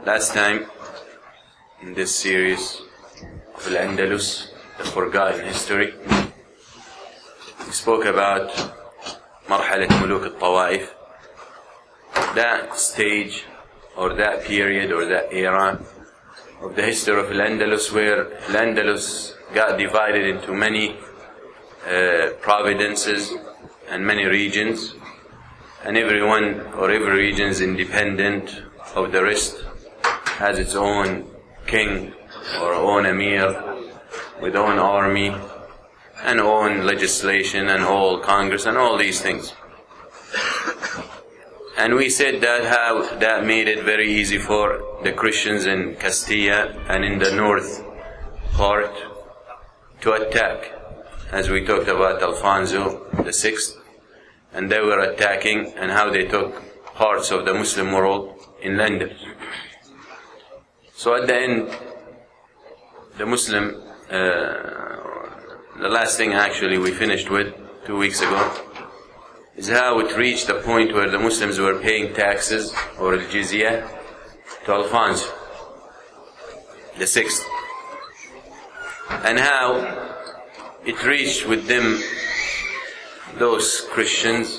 Last time in this series of Al-Andalus, the forgotten history, we spoke about Marhalat Muluk al-Tawaif, that stage or that period or that era of the history of Al-Andalus, where Al-Andalus got divided into many provinces and many regions, and every region is independent of the rest, has its own king or own emir with own army and own legislation and all Congress and all these things. And we said that how that made it very easy for the Christians in Castilla and in the north part to attack, as we talked about Alfonso VI, and they were attacking and how they took parts of the Muslim world in London. So at the end, the last thing actually we finished with 2 weeks ago is how it reached the point where the Muslims were paying taxes or al-jizya to Alfonso VI, and how it reached with them, those Christians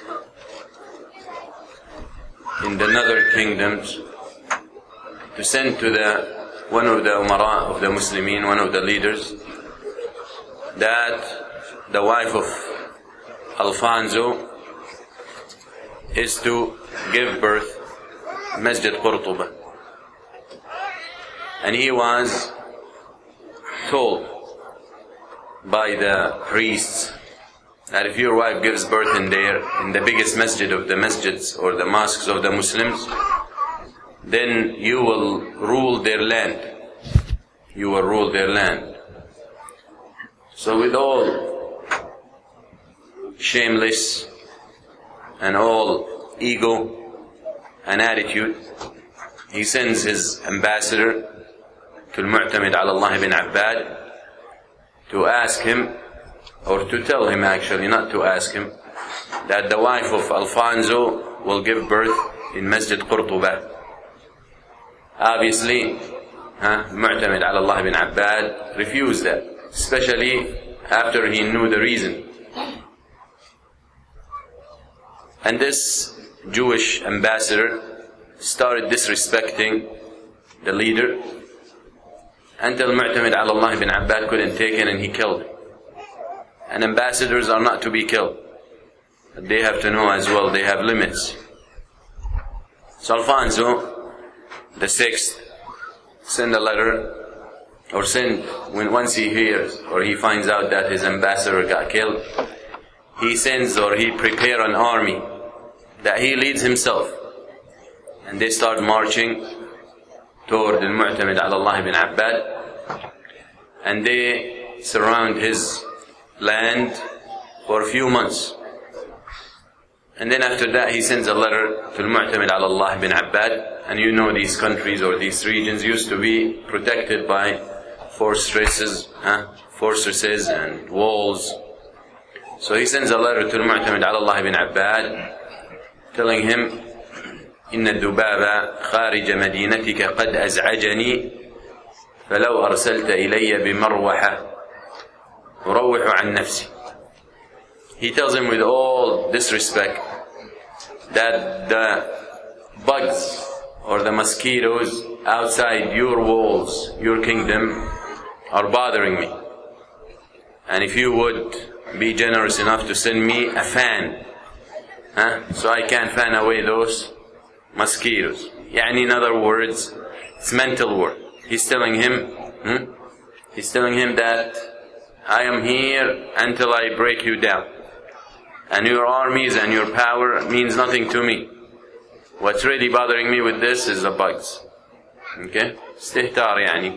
in the northern kingdoms, to send to one of the umara of the Muslimin, one of the leaders, that the wife of Alfonso is to give birth Masjid Qurtuba. And he was told by the priests that if your wife gives birth in the biggest masjid of the masjids or the mosques of the Muslims, then you will rule their land. You will rule their land. So with all shameless and all ego and attitude, he sends his ambassador to Al-Mu'tamid ala Allah ibn Abbad to ask him, or to tell him actually, not to ask him, that the wife of Alfonso will give birth in Masjid Qurtuba. Obviously, Mu'tamid ala Allah ibn Abbad refused that, especially after he knew the reason. And this Jewish ambassador started disrespecting the leader until Mu'tamid ala Allah ibn Abbad couldn't take it and he killed him. And ambassadors are not to be killed, but they have to know as well they have limits. So Alfonso the Sixth send a letter, or once he hears or he finds out that his ambassador got killed, he sends or he prepare an army that he leads himself, and they start marching toward Al-Mu'tamid ala Allah ibn Abbad, and they surround his land for a few months. And then after that he sends a letter to Al-Mu'tamid ala Allah ibn Abbad. And you know these countries or these regions used to be protected by fortresses and walls. So he sends a letter to Al-Mu'tamid ala Allah ibn Abbad telling him, إن الذباب خارج مدينتك قد أزعجني فلو أرسلت إلي بمروحة أروح عن نفسي. He tells him with all disrespect that the bugs or the mosquitoes outside your walls, your kingdom, are bothering me. And if you would be generous enough to send me a fan, so I can fan away those mosquitoes. In other words, it's mental work. He's telling him that I am here until I break you down. And your armies and your power means nothing to me. What's really bothering me with this is the bugs. Okay? Istihtar yani.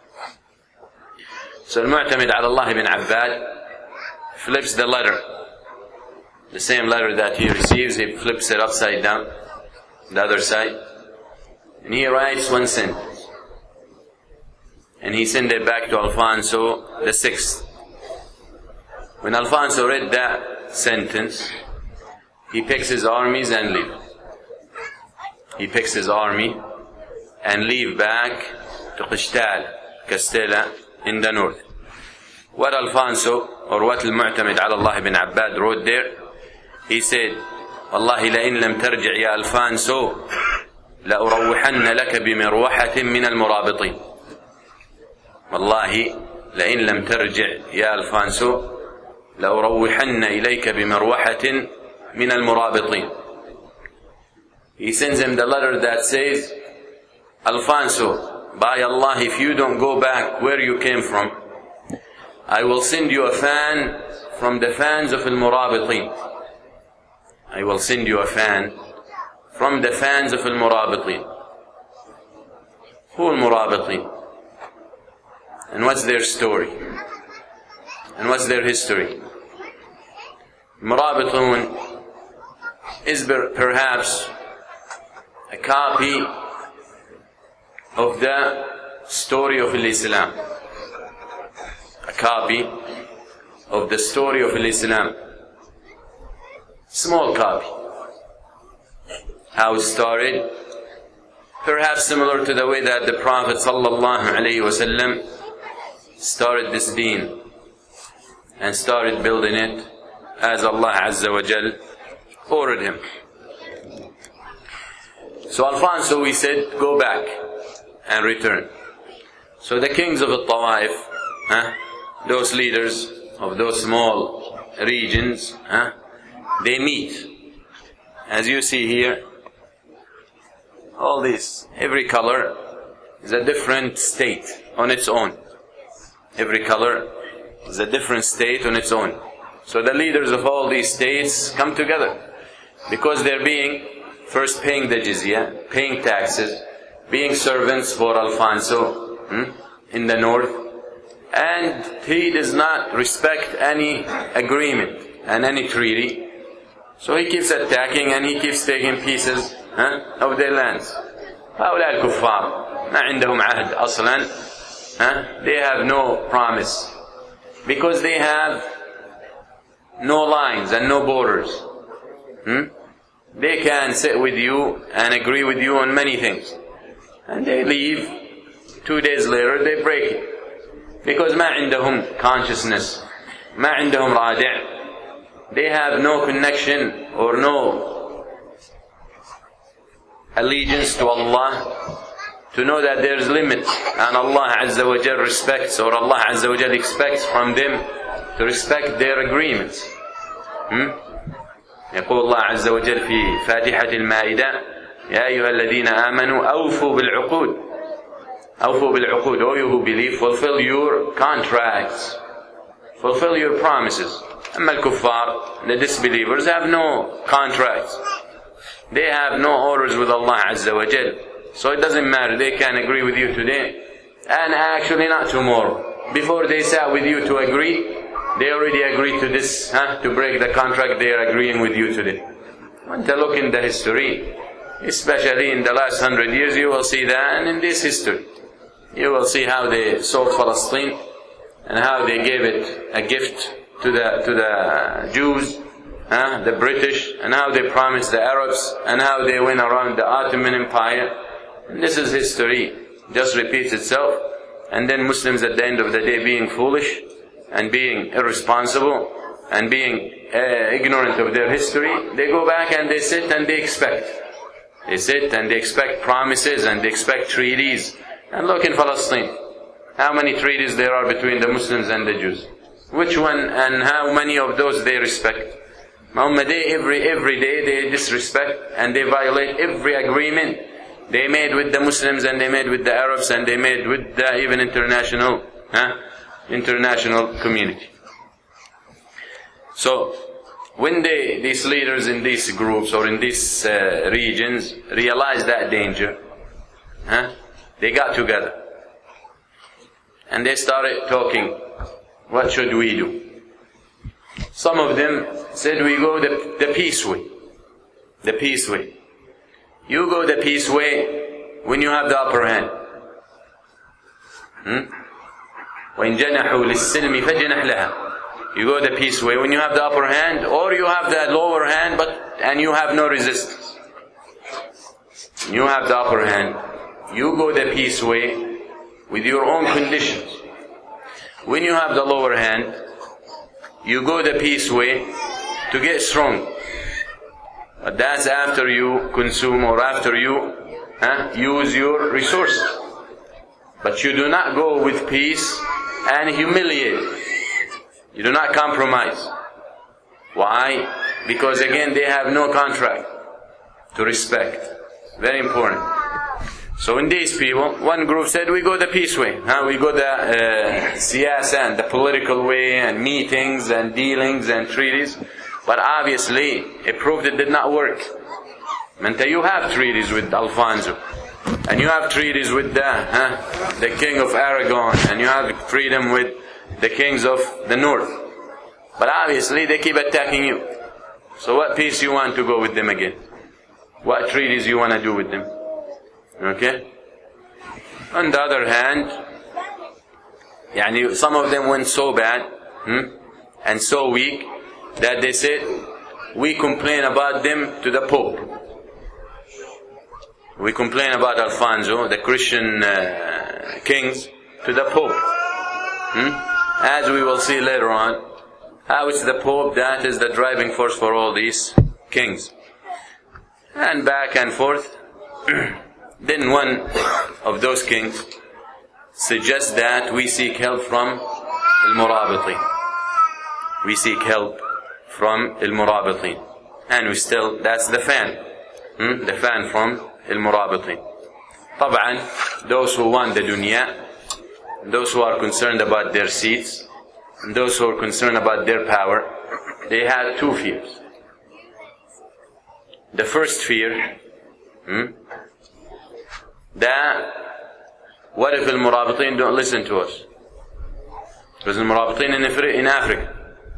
So Al-Mu'tamid ala Allah ibn Abbad flips the letter. The same letter that he receives, he flips it upside down, the other side. And he writes one sentence. And he sent it back to Alfonso VI. When Alfonso read that sentence, he picks his armies and leaves. He picks his army and leave back to Castella in the north. What Alfonso, or what Al-Mu'tamid ala Allah ibn Abbad wrote there, he said, والله لئن لم ترجع يا ألفانسو لأروحن لك بمروحة من المرابطين. والله لئن لم ترجع يا ألفانسو لأروحن إليك بمروحة من المرابطين. He sends him the letter that says, Alfonso, by Allah, if you don't go back where you came from, I will send you a fan from the fans of Al-Murabitin. I will send you a fan from the fans of Al-Murabitin. Who Al-Murabitin? And what's their story? And what's their history? Murabitun is perhaps a copy of the story of Islam. A copy of the story of Islam. Small copy. How it started, perhaps similar to the way that the Prophet ﷺ started this deen and started building it as Allah Azza wa Jal ordered him. So Alfonso, we said, go back and return. So the kings of Al-Tawaif, those leaders of those small regions, they meet. As you see here, all this, every color is a different state on its own. Every color is a different state on its own. So the leaders of all these states come together because they're first paying the jizya, paying taxes, being servants for Alfonso in the north, and he does not respect any agreement and any treaty. So he keeps attacking and he keeps taking pieces of their lands. هؤلاء الكفار ما عندهم عهد أصلا. They have no promise because they have no lines and no borders. They can sit with you and agree with you on many things, and they leave. 2 days later they break it because ما عندهم consciousness, ما عندهم رادع. They have no connection or no allegiance to Allah to know that there is limits, and Allah Azza wa Jal respects, or Allah Azza wa Jal expects from them to respect their agreements. يقول الله عز وجل في فاتحة المائدة يا أيها الذين آمنوا أوفوا بالعقود. أوفوا بالعقود. O you who believe, fulfill your contracts, fulfill your promises. أما الكفار, the disbelievers, have no contracts. They have no orders with Allah Azza wa Jal. So it doesn't matter. They can agree with you today and actually not tomorrow. Before they sat with you to agree, they already agreed to this, to break the contract they are agreeing with you today. Want to look in the history, especially in the last 100 years, you will see that, and in this history, you will see how they sold Palestine and how they gave it a gift to the Jews, the British, and how they promised the Arabs, and how they went around the Ottoman Empire. And this is history, just repeats itself. And then Muslims at the end of the day being foolish and being irresponsible and being ignorant of their history, they go back and they sit and they expect. They sit and they expect promises and they expect treaties. And look in Palestine, how many treaties there are between the Muslims and the Jews. Which one and how many of those they respect? Every day they disrespect and they violate every agreement they made with the Muslims and they made with the Arabs and they made with the even international community. So when these leaders in these groups or in these regions realized that danger, they got together and they started talking. What should we do? Some of them said, we go the peace way. The peace way. You go the peace way when you have the upper hand. وَإِنْ جَنَحُوا لِلسِّلْمِ فَجْنَحْ لَهَا. You go the peace way when you have the upper hand, or you have the lower hand and you have no resistance. You have the upper hand you go the peace way with your own conditions. When you have the lower hand, you go the peace way to get strong. But that's after you consume or after you use your resources. But you do not go with peace and humiliate. You do not compromise. Why? Because again, they have no contract to respect. Very important. So in these people, one group said, we go the peace way. We go the siyasa and the political way and meetings and dealings and treaties. But obviously, it proved it did not work. You have treaties with Alfonso. And you have treaties with the king of Aragon. And you have freedom with the kings of the north. But obviously, they keep attacking you. So what peace you want to go with them again? What treaties you want to do with them? Okay? On the other hand, some of them went so bad and so weak that they said, we complain about them to the Pope. We complain about Alfonso, the Christian kings, to the Pope. As we will see later on, how it's the Pope that is the driving force for all these kings. And back and forth. Then one of those kings suggests that we seek help from Al-Murabitin. We seek help from Al-Murabitin. And that's the fan. The fan from Al-Murabitin. طبعا, those who want the dunya, those who are concerned about their seats, and those who are concerned about their power, they had two fears. The first fear, that what if Al-Murabitin don't listen to us? Because Al-Murabitin in Africa.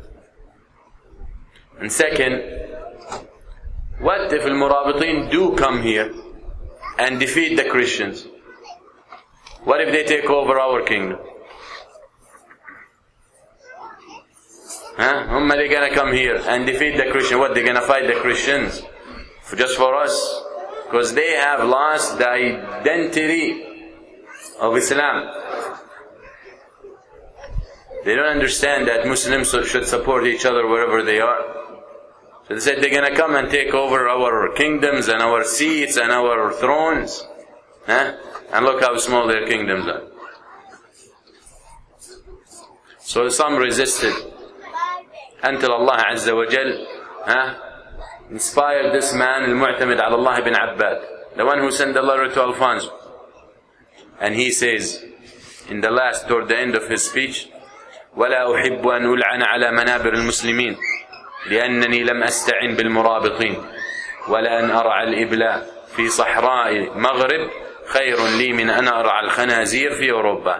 And second, what if Al-Murabitin do come here and defeat the Christians? What if they take over our kingdom? They're gonna come here and defeat the Christians. What, they're gonna fight the Christians? Just for us? Because they have lost the identity of Islam. They don't understand that Muslims should support each other wherever they are. So they said they're going to come and take over our kingdoms and our seats and our thrones. And look how small their kingdoms are. So some resisted until Allah Azza wa Jal inspired this man, Al-Mu'tamid ala Allah ibn Abbad, the one who sent the letter to Alfonso. And he says, in the last, toward the end of his speech, وَلَا أُحِبُّ أَنْ أُلْعَنَ عَلَى مَنَابِرِ الْمُسْلِمِينَ لأنني لم أستعن بالمرابطين ولا أن أرعى الإبلاء في صحراء مغرب خير لي من أن أرعى الخنازير في أوروبا.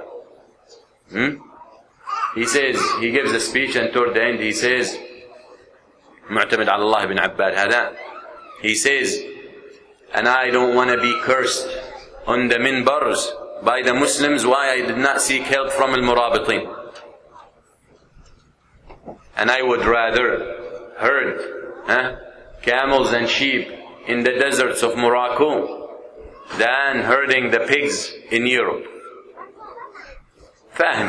He says, he gives a speech and toward the end he says, معتمد على الله بن عباد هذا, he says, and I don't want to be cursed on the minbars by the Muslims why I did not seek help from al-Murabitin. And I would rather herd camels and sheep in the deserts of Morocco than herding the pigs in Europe. Fahm?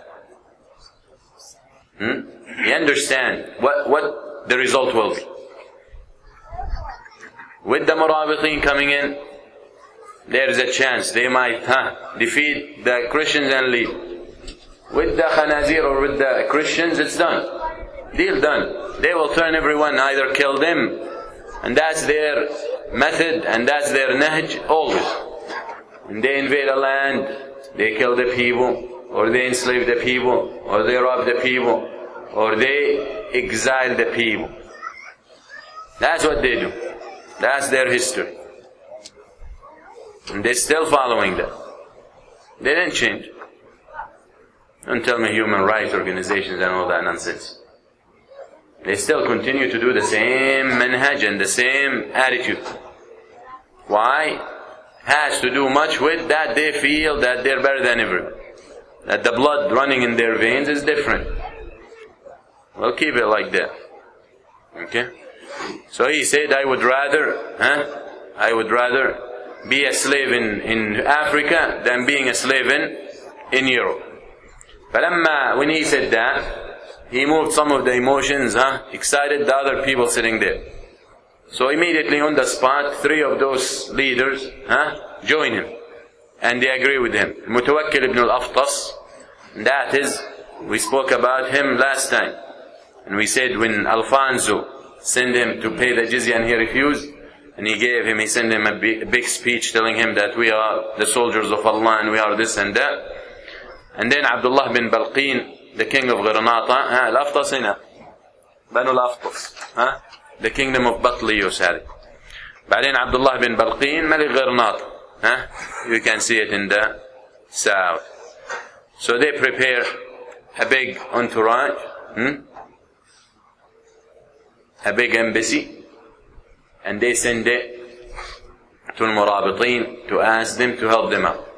You understand what the result will be. With the Murabitin coming in, there is a chance they might defeat the Christians and leave. With the Khanazir or with the Christians, it's done. Deal done. They will turn everyone, either kill them, and that's their method, and that's their nahj always. When they invade a land, they kill the people, or they enslave the people, or they rob the people, or they exile the people. That's what they do. That's their history. And they're still following that. They didn't change. Don't tell me human rights organizations and all that nonsense. They still continue to do the same manhaj and the same attitude. Why? Has to do much with that they feel that they're better than everyone. That the blood running in their veins is different. Well, keep it like that. Okay? So he said, I would rather be a slave in Africa than being a slave in Europe. When he said that, he moved some of the emotions, excited the other people sitting there. So immediately on the spot, 3 of those leaders join him. And they agree with him. Mutawakkil ibn al-Aftas, that is, we spoke about him last time. And we said when Alfonso sent him to pay the jizya and he refused, and he sent him a big speech telling him that we are the soldiers of Allah and we are this and that. And then Abdullah bin Balqin, the king of Granata, Al-Aftas hina, Banu al-Aftas, the kingdom of Batliyus. بعدين Abdullah bin Balqin, Malik Granata. You can see it in the south. So they prepare a big entourage, a big embassy, and they send it to al-Murabitin to ask them to help them out.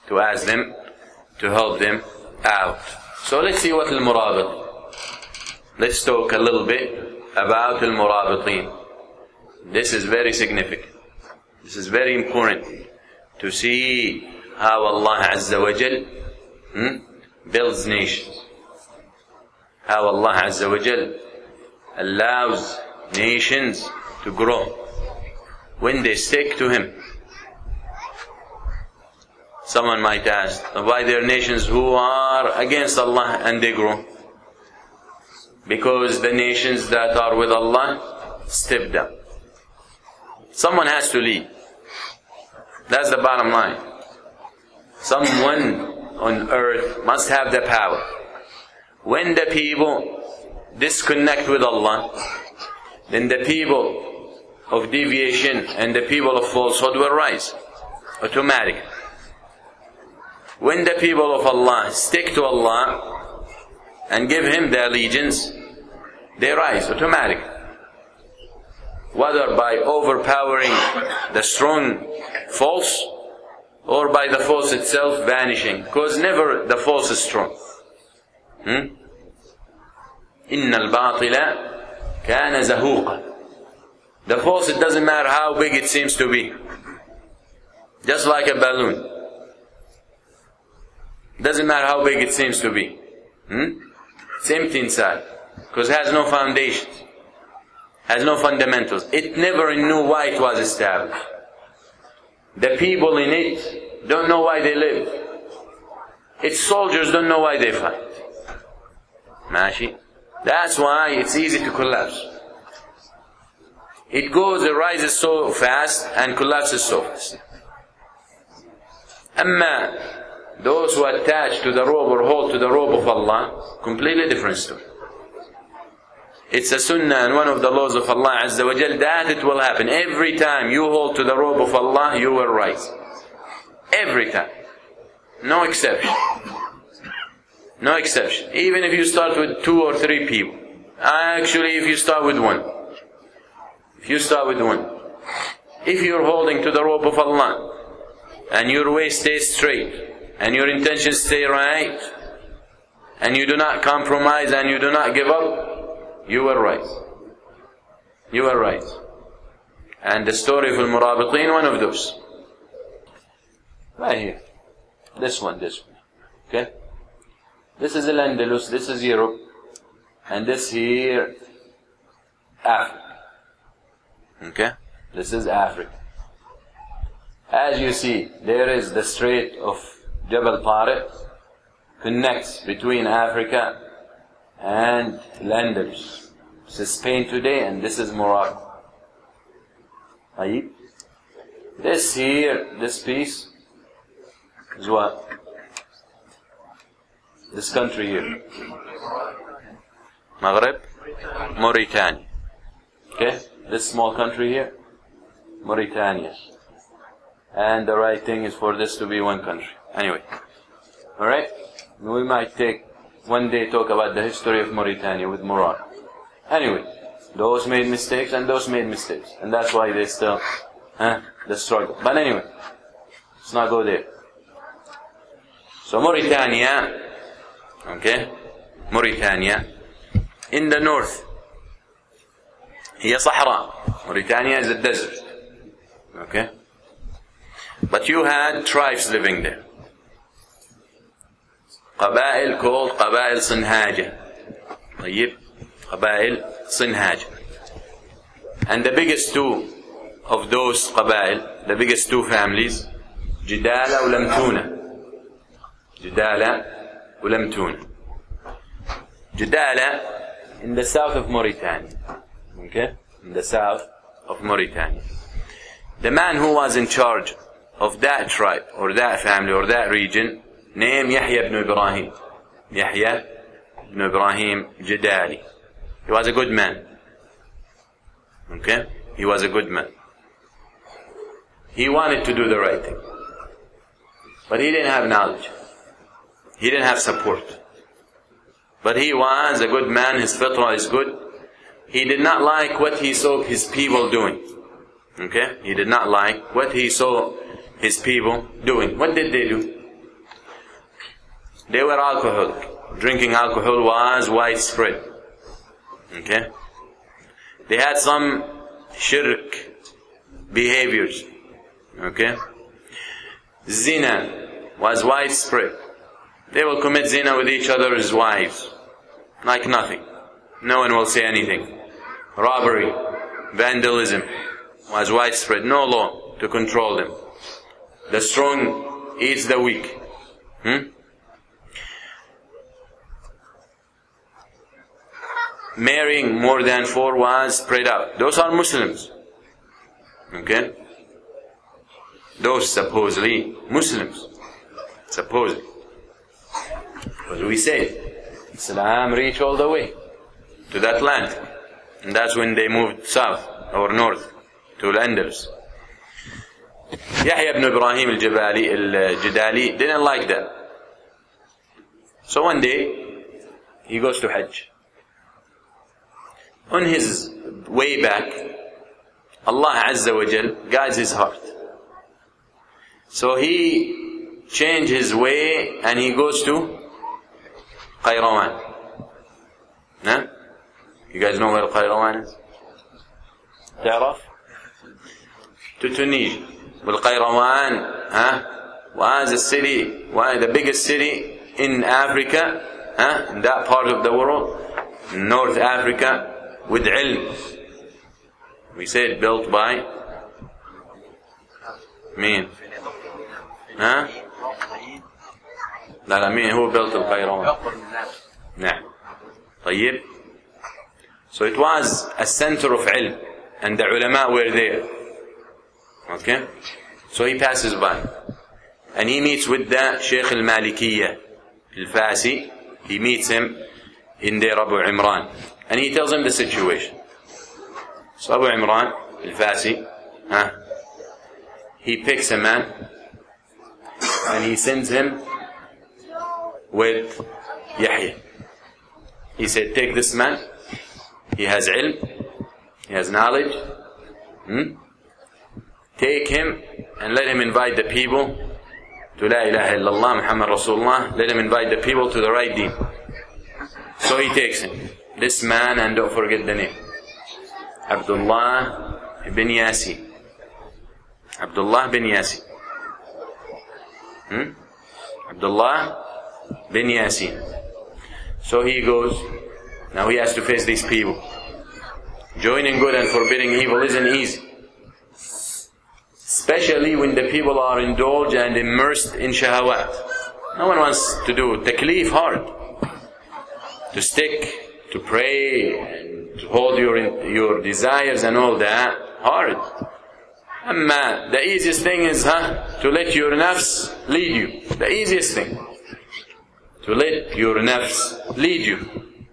So let's see what al-Murabit. Let's talk a little bit about al-Murabitin. This is very significant. This is very important to see how Allah Azza wa Jal builds nations. How Allah Azza wa Jal allows nations to grow when they stick to Him. Someone might ask, why there are nations who are against Allah and they grow? Because the nations that are with Allah step down. Someone has to lead. That's the bottom line. Someone on earth must have the power. When the people disconnect with Allah, then the people of deviation and the people of falsehood will rise automatically. When the people of Allah stick to Allah and give Him their allegiance, they rise automatically. Whether by overpowering the strong false or by the false itself vanishing, because never the false is strong. إِنَّ الْبَاطِلَ كَانَ زَهُوقًا. The false, it doesn't matter how big it seems to be. Just like a balloon. Doesn't matter how big it seems to be. It's empty inside. Because it has no foundations. Has no fundamentals. It never knew why it was established. The people in it don't know why they live. Its soldiers don't know why they fight. Mashi. That's why it's easy to collapse. It rises so fast and collapses so fast. Amma those who attach to the rope or hold to the rope of Allah, completely different story. It's a sunnah and one of the laws of Allah Azza wa Jal that it will happen. Every time you hold to the rope of Allah, you will rise. Every time. No exception. No exception. Even if you start with 2 or 3 people. Actually, if you start with 1. If you're holding to the rope of Allah, and your way stays straight, and your intentions stay right, and you do not compromise and you do not give up, you will rise. You will rise. And the story of Al-Murabitin, one of those. Right here. This one. Okay? This is Al-Andalus, this is Europe, and this here, Africa. Okay? This is Africa. As you see, there is the Strait of Jabal Tariq, connects between Africa and Al-Andalus. This is Spain today, and this is Morocco. This here, this piece, is what? This country here. Maghreb? Mauritania. Okay? This small country here, Mauritania. And the right thing is for this to be one country. Anyway. Alright? We might take one day talk about the history of Mauritania with Morocco. Anyway. Those made mistakes and those made mistakes. And that's why they still, the struggle. But anyway. Let's not go there. So Mauritania, okay? Mauritania, in the north, هي صحراء. Mauritania is a desert. Okay? But you had tribes living there. قبائل called قبائل صنهاجة. طيب. قبائل صنهاجة. And the biggest two of those قبائل, the biggest two families, جدالة ولمتونة. جدالة ولمتونة. جدالة in the south of Mauritania. Okay? In the south of Mauritania. The man who was in charge of that tribe or that family or that region named Yahya ibn Ibrahim. Yahya ibn Ibrahim Jidali. He was a good man. Okay? He was a good man. He wanted to do the right thing. But he didn't have knowledge. He didn't have support. But he was a good man. His fitrah is good. He did not like what he saw his people doing. Okay? He did not like what he saw his people doing. What did they do? They were alcoholic. Drinking alcohol was widespread. Okay? They had some shirk behaviors. Okay? Zina was widespread. They will commit zina with each other's wives. Like nothing. No one will say anything. Robbery, vandalism was widespread. No law to control them. The strong eats the weak. Marrying more than 4 was spread out. Those are Muslims. Okay? Those supposedly Muslims. Supposedly. Because we say Islam reached all the way to that land. And that's when they moved south or north to Al-Andalus. Yahya ibn Ibrahim al-Jidali didn't like that. So one day, he goes to Hajj. On his way back, Allah Azza wa Jal guides his heart. So he changed his way and he goes to Qayrawan. Huh? You guys know where Qayrawan is? تعرف? To Tunisia. Well, Qayrawan was a city, the biggest city in Africa, in that part of the world, North Africa, with ilm. We said built by مين؟ ها؟ لا مين هو built القيروان؟ نعم. طيب. So it was a center of ilm, and the ulama were there. Okay? So he passes by, and he meets with the Sheikh al-Malikiyya al-Fasi. He meets him in there, Abu Imran, and he tells him the situation. So Abu Imran al-Fasi, he picks a man, and he sends him with Yahya. He said, take this man. He has ilm, he has knowledge. Take him and let him invite the people to La ilaha illallah Muhammad Rasulullah. Let him invite the people to the right deen. So he takes him, this man, and don't forget the name, Abdullah bin Yasin. Abdullah bin Yasin. Abdullah bin Yasin. So he goes. Now he has to face these people. Joining good and forbidding evil isn't easy. Especially when the people are indulged and immersed in shahawat. No one wants to do taklif hard. To stick, to pray, and to hold your desires and all that, hard. Amma, the easiest thing is to let your nafs lead you. The easiest thing. To let your nafs lead you.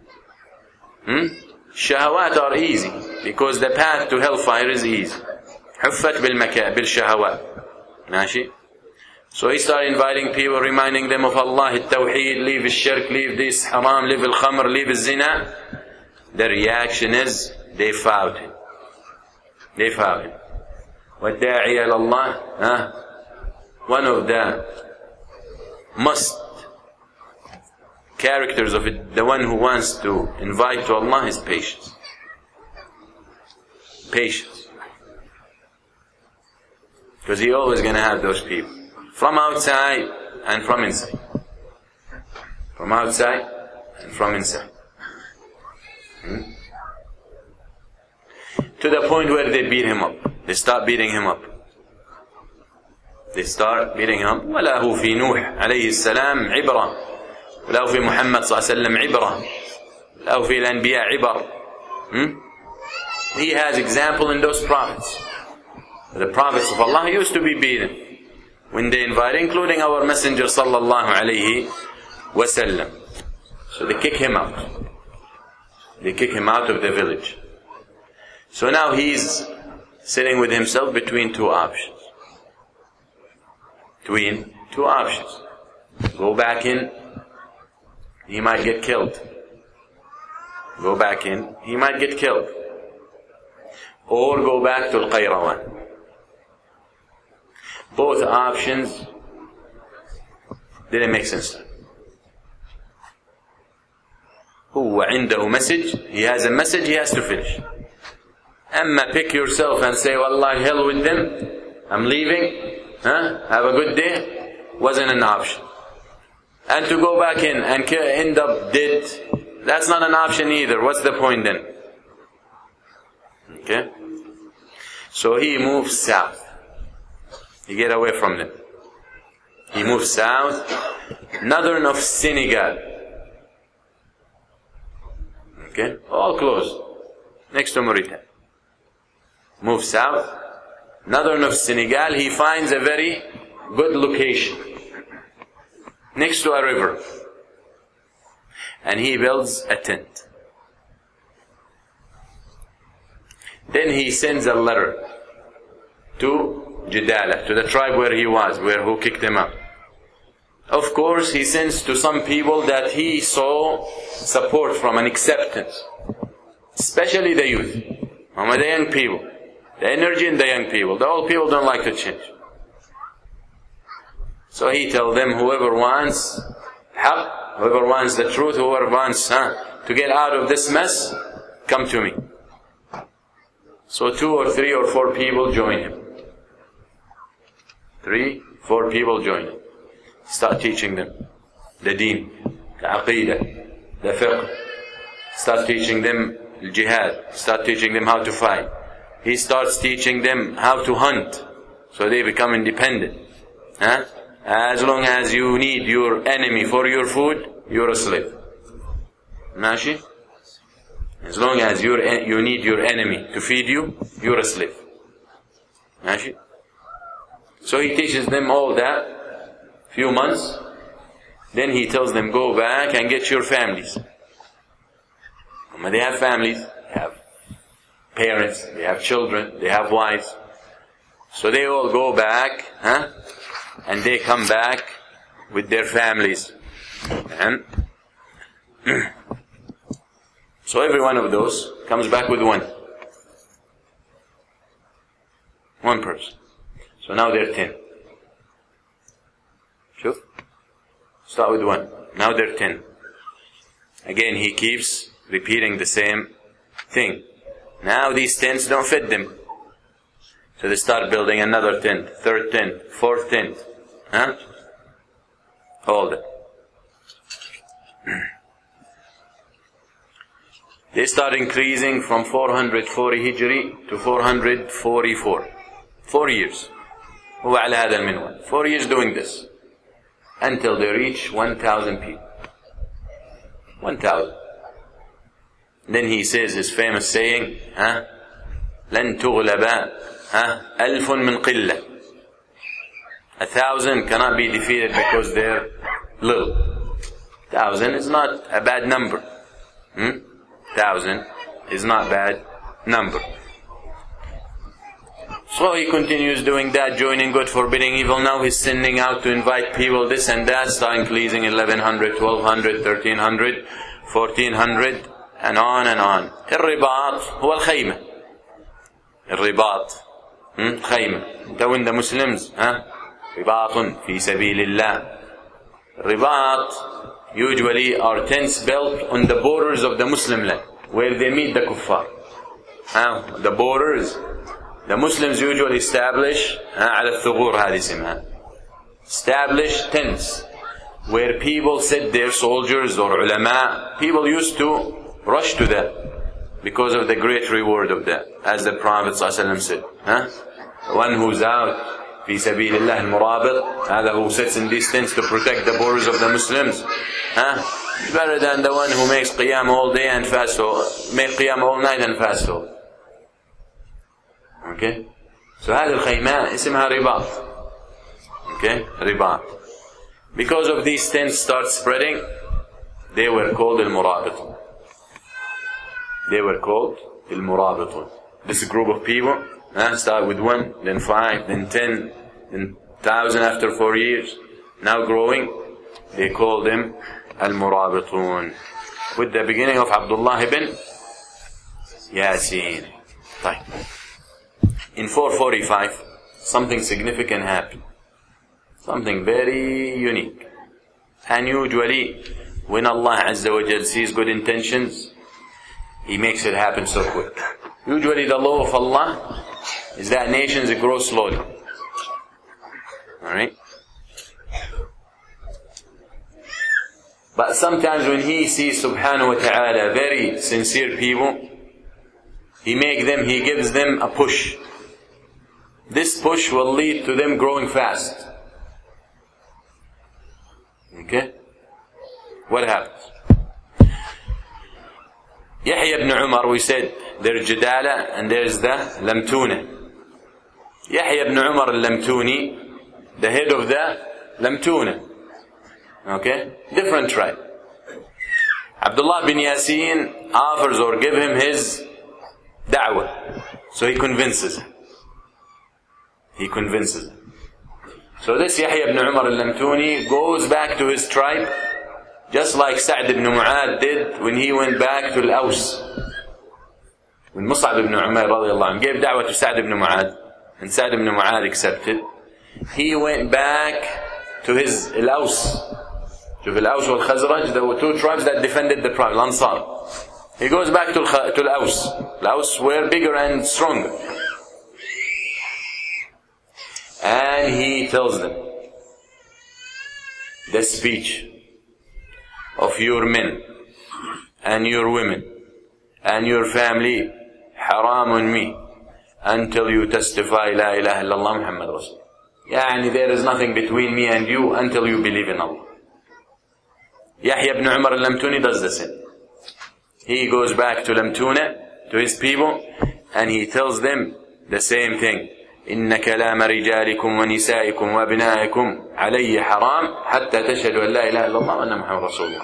Shahawat are easy because the path to hellfire is easy. حفت بالشهوات. ماشي. So he started inviting people, reminding them of Allah, التوحيد, leave the shirk, leave this haram, leave the khamr, leave the zina. The reaction is they found him. They found him. والداعي إلى الله, one of the must characters of it, the one who wants to invite to Allah, is patience. Patience. Because he always going to have those people. From outside and from inside. From outside and from inside. To the point where they beat him up. They start beating him up. They start beating him up. وَلَهُ فِي نُوحٍ عليه السلام عبرة. وَلَهُ فِي محمد صلى الله عليه وسلم عبرة. وَلَهُ فِي الأنبياء عبر. He has example in those prophets. The prophets of Allah used to be beaten when they invited, including our messenger sallallahu alayhi wasallam. So they kick him out. They kick him out of the village. So now he's sitting with himself between two options. Between two options. Go back in, he might get killed. Go back in, he might get killed. Or go back to Al-Qayrawan. Both options didn't make sense. هو عنده message, he has a message, he has to finish. Amma pick yourself and say, Wallah, hell with them, I'm leaving, have a good day, wasn't an option. And to go back in and end up dead, that's not an option either. What's the point then? Okay? So he moves south. He get away from them. He moves south, northern of Senegal. Okay? All close. Next to Mauritania. Move south, northern of Senegal. He finds a very good location. Next to a river. And he builds a tent. Then he sends a letter to Jadala, to the tribe where he was, who kicked him out. Of course, he sends to some people that he saw support from and acceptance. Especially the youth. The young people. The energy in the young people. The old people don't like to change. So he tells them, whoever wants haqq, whoever wants the truth, whoever wants to get out of this mess, come to me. So 2 or 3 or 4 people join him. 3, 4 people join him. Start teaching them the deen, the aqeedah, the fiqh. Start teaching them jihad. Start teaching them how to fight. He starts teaching them how to hunt, so they become independent. As long as you need your enemy for your food, you're a slave. Mashi? As long as you need your enemy to feed you, you're a slave. Mashi? So he teaches them all that. Few months. Then he tells them, go back and get your families. They have families, they have parents, they have children, they have wives. So they all go back, and they come back with their families. And so every one of those comes back with one person. So now they're 10. Sure? Start with 1. Now they're 10. Again, he keeps repeating the same thing. Now these tents don't fit them. So they start building another tent, third tent, fourth tent. Hold it. They start increasing from 440 Hijri to 444. 4 years. هو على هذا المنوال. 4 years doing this. Until they reach 1,000 people. 1,000. Then he says his famous saying, لن تغلب 1,000 من قلة. 1,000 cannot be defeated because they're little. 1,000 is not a bad number. 1,000 is not a bad number. So he continues doing that, joining good, forbidding evil. Now he's sending out to invite people, this and that, start increasing 1,100, 1,200, 1,300, 1,400, and on and on. الرباط هو الخيمة. الرباط خيمة. انت when the Muslims رباط في سبيل الله. Ribat usually are tents built on the borders of the Muslim land, where they meet the kuffar. The borders, The Muslims usually establish على الثغور هذه اسمها. Establish tents where people sit there, soldiers or ulama. People used to rush to that because of the great reward of that. As the Prophet ﷺ said, the one who's out في سبيل الله المرابط, هذا who sits in these tents to protect the borders of the Muslims, better than the one who makes qiyam all day and fast, make qiyam all night and fast. Okay? So هذه الخيماء اسمها رباط. Okay? رباط. Because of these tents start spreading, they were called al-murabitun. They were called al-murabitun. This group of people start with 1, then 5, then 10, then 1,000 after 4 years. Now growing, they call them al-murabitun. With the beginning of Abdullah ibn Yasin. طيب. In 445, something significant happened. Something very unique. And usually, when Allah Azza wa Jal sees good intentions, He makes it happen so quick. Usually the law of Allah is that nations grow slowly. Alright? But sometimes when He sees subhanahu wa ta'ala very sincere people, He gives them a push. This push will lead to them growing fast. Okay? What happens? Yahya ibn Umar, we said, there's Jadala and there's the Lamtuna. Yahya ibn Umar al-Lamtuni, the head of the Lamtuna. Okay? Different tribe. Abdullah bin Yasin offers or give him his da'wah. So he convinces him. So this Yahya ibn Umar al-Lamtuni goes back to his tribe, just like Sa'd ibn Mu'adh did when he went back to Al-Aws. When Mus'ab ibn Umayr radiallahu anhu gave da'wah to Sa'd ibn Mu'adh, and Sa'd ibn Mu'adh accepted, he went back to his Al-Aws. To Al-Aws wal Khazraj, there were 2 tribes that defended the Prophet, Ansar. He goes back to Al-Aws. Al-Aws were bigger and stronger. And he tells them, the speech of your men and your women and your family haram on me until you testify la ilaha illallah Muhammad Rasul. Yani there is nothing between me and you until you believe in Allah. Yahya ibn Umar al-Lamtuni does the same. He goes back to Lamtuna, to his people, and he tells them the same thing. إن كلام رجالكم ونسائكم وأبنائكم علي حرام حتى تشهدوا أن لا إله إلا الله وأن محمد رسول الله.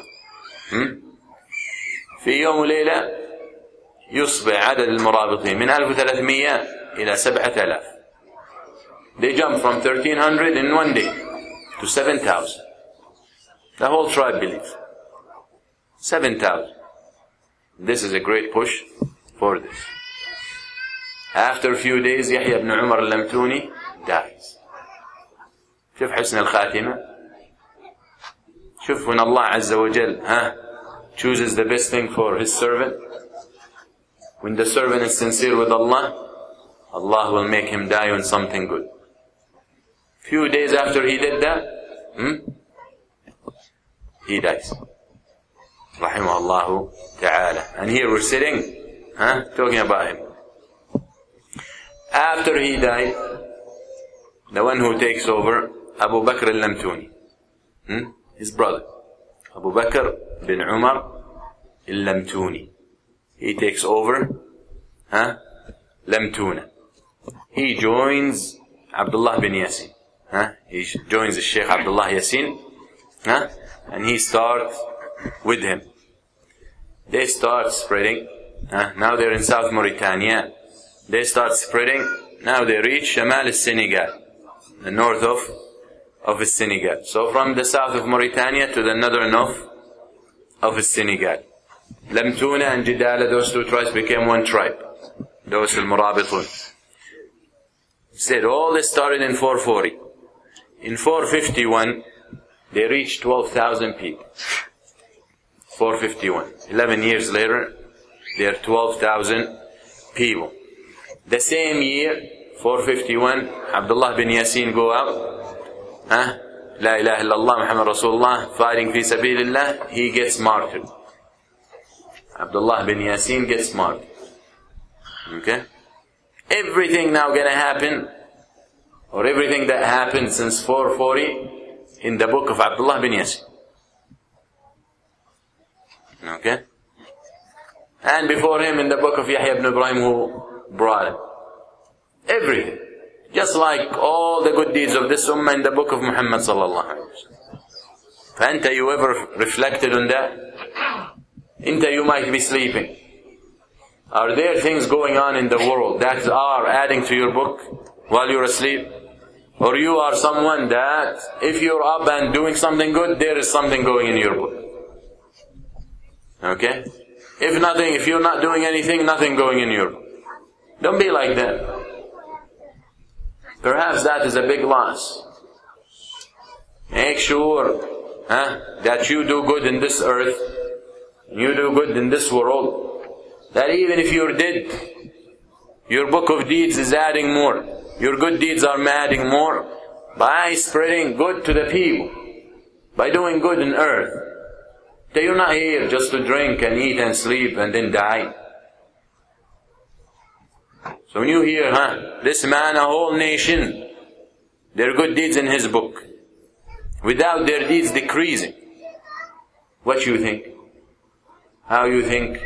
في يوم وليلة يصبح عدد المرابطين من 1300 إلى 7000. They jump from 1300 in one day to 7000. The whole tribe believes. 7,000. This is a great push for this. After a few days, Yahya ibn Umar al-Lamtuni dies. شوف حسن الخاتمة. شوف when Allah Azza wa Jal chooses the best thing for His servant. When the servant is sincere with Allah, Allah will make him die on something good. Few days after he did that, he dies. Rahimahullah ta'ala. And here we're sitting, talking about him. After he died, the one who takes over, Abu Bakr al-Lamtuni, his brother, Abu Bakr bin Umar al-Lamtuni. He takes over, Lamtuna. He joins Abdullah bin Yasin. He joins the Sheikh Abdullah Yasin, and he starts with him. They start spreading. Now they're in South Mauritania. They start spreading. Now they reach Shamal al-Senegal, the north of Senegal. So from the south of Mauritania to the northern of Senegal. Lamtuna and Jidala, those 2 tribes became one tribe. Those al-Murabitun. Said all this started in 440. In 451, they reached 12,000 people. 451. 11 years later, they are 12,000 people. The same year, 451, Abdullah bin Yasin go out. La ilaha illallah Muhammad Rasulullah, fighting fi sabilillah, he gets martyred. Abdullah bin Yasin gets martyred. Okay? Everything now gonna happen, or everything that happened since 440 in the book of Abdullah bin Yasin. Okay? And before him in the book of Yahya ibn Ibrahim, who brought it. Everything. Just like all the good deeds of this ummah in the book of Muhammad sallallahu alayhi wa sallam. فأنت, you ever reflected on that? Inta, you might be sleeping. Are there things going on in the world that are adding to your book while you're asleep? Or you are someone that if you're up and doing something good, there is something going in your book. Okay? If nothing, if you're not doing anything, nothing going in your book. Don't be like that. Perhaps that is a big loss. Make sure that you do good in this earth, you do good in this world, that even if you're dead, your book of deeds is adding more. Your good deeds are adding more by spreading good to the people, by doing good in earth. That you're not here just to drink and eat and sleep and then die. So when you hear, this man, a whole nation, their good deeds in his book, without their deeds decreasing, what you think? How you think?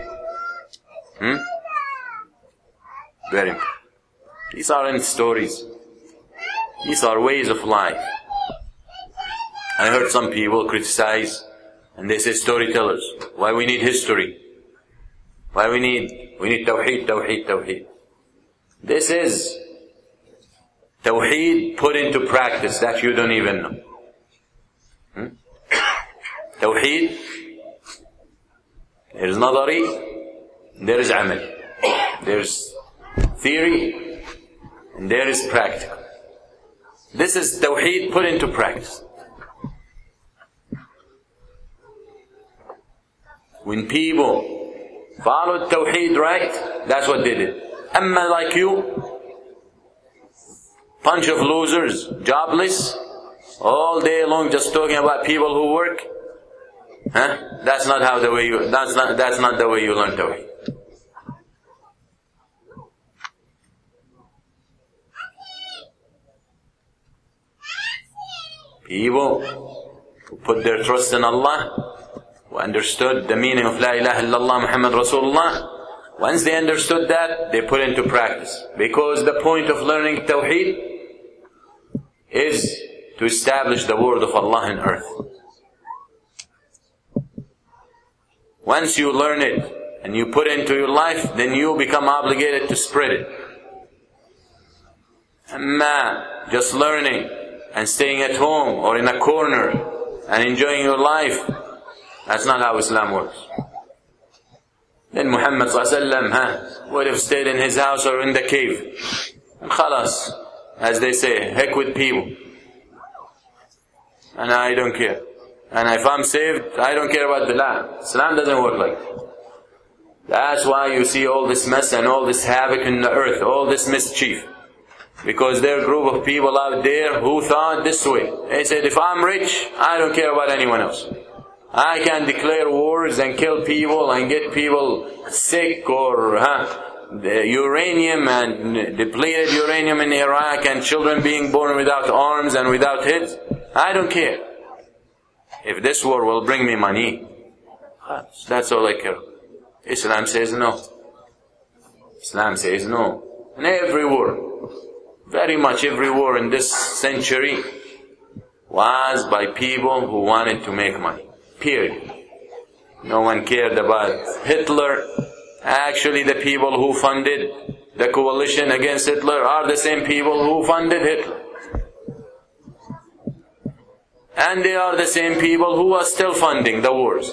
Very important. These aren't stories. These are ways of life. I heard some people criticize, and they say storytellers. Why we need history? Why we need tawheed, tawheed, tawheed. This is tawheed put into practice that you don't even know. Tawheed, there is nadari, there is amal. There is theory, and there is practical. This is tawheed put into practice. When people followed tawheed right, that's what they did. Amma like you, bunch of losers, jobless, all day long just talking about people who work. That's not how the way you. That's not the way you learn tawheed. People who put their trust in Allah, who understood the meaning of La ilaha illallah Muhammad Rasulullah, once they understood that, they put into practice. Because the point of learning tawheed is to establish the word of Allah in earth. Once you learn it and you put it into your life, then you become obligated to spread it. Amma, just learning and staying at home or in a corner and enjoying your life, that's not how Islam works. Then Muhammad would have stayed in his house or in the cave. And khalas, as they say, heck with people. And I don't care. And if I'm saved, I don't care about the law. Islam doesn't work like that. That's why you see all this mess and all this havoc in the earth, all this mischief. Because there are a group of people out there who thought this way. They said, if I'm rich, I don't care about anyone else. I can declare wars and kill people and get people sick, or the uranium and depleted uranium in Iraq, and children being born without arms and without heads. I don't care. If this war will bring me money, that's all I care. Islam says no. Islam says no. And every war, very much every war in this century, was by people who wanted to make money. Period. No one cared about Hitler. Actually, the people who funded the coalition against Hitler are the same people who funded Hitler. And they are the same people who are still funding the wars.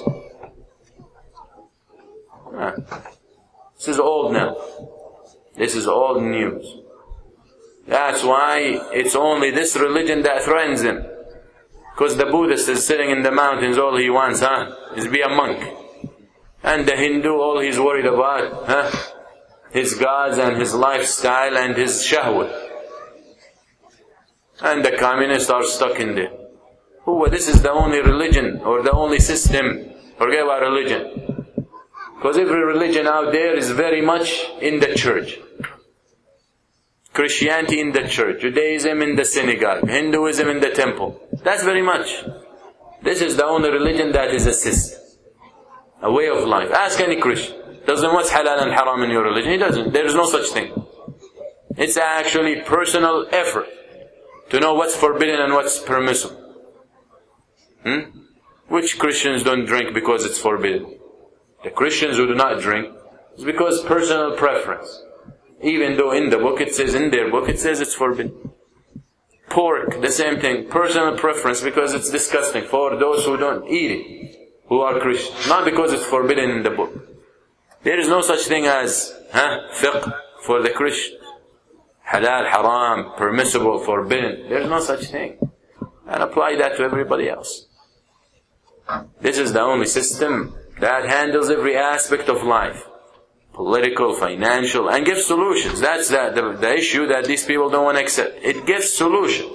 This is old now. This is old news. That's why it's only this religion that threatens him. Because the Buddhist is sitting in the mountains, all he wants, is be a monk. And the Hindu, all he's worried about, his gods and his lifestyle and his shahwat. And the communists are stuck in there. This is the only religion or the only system. Forget about religion. Because every religion out there is very much in the church. Christianity in the church, Judaism in the synagogue, Hinduism in the temple. That's very much. This is the only religion that is a system. A way of life. Ask any Christian. Doesn't what's halal and haram in your religion? He doesn't. There is no such thing. It's actually personal effort to know what's forbidden and what's permissible. Which Christians don't drink because it's forbidden? The Christians who do not drink, it's because personal preference. Even though in their book it says it's forbidden. Pork, the same thing. Personal preference because it's disgusting for those who don't eat it, who are Christians. Not because it's forbidden in the book. There is no such thing as fiqh for the Christians. Halal, haram, permissible, forbidden. There is no such thing. And apply that to everybody else. This is the only system that handles every aspect of life. Political, financial, and gives solutions. That's the issue that these people don't want to accept. It gives solutions.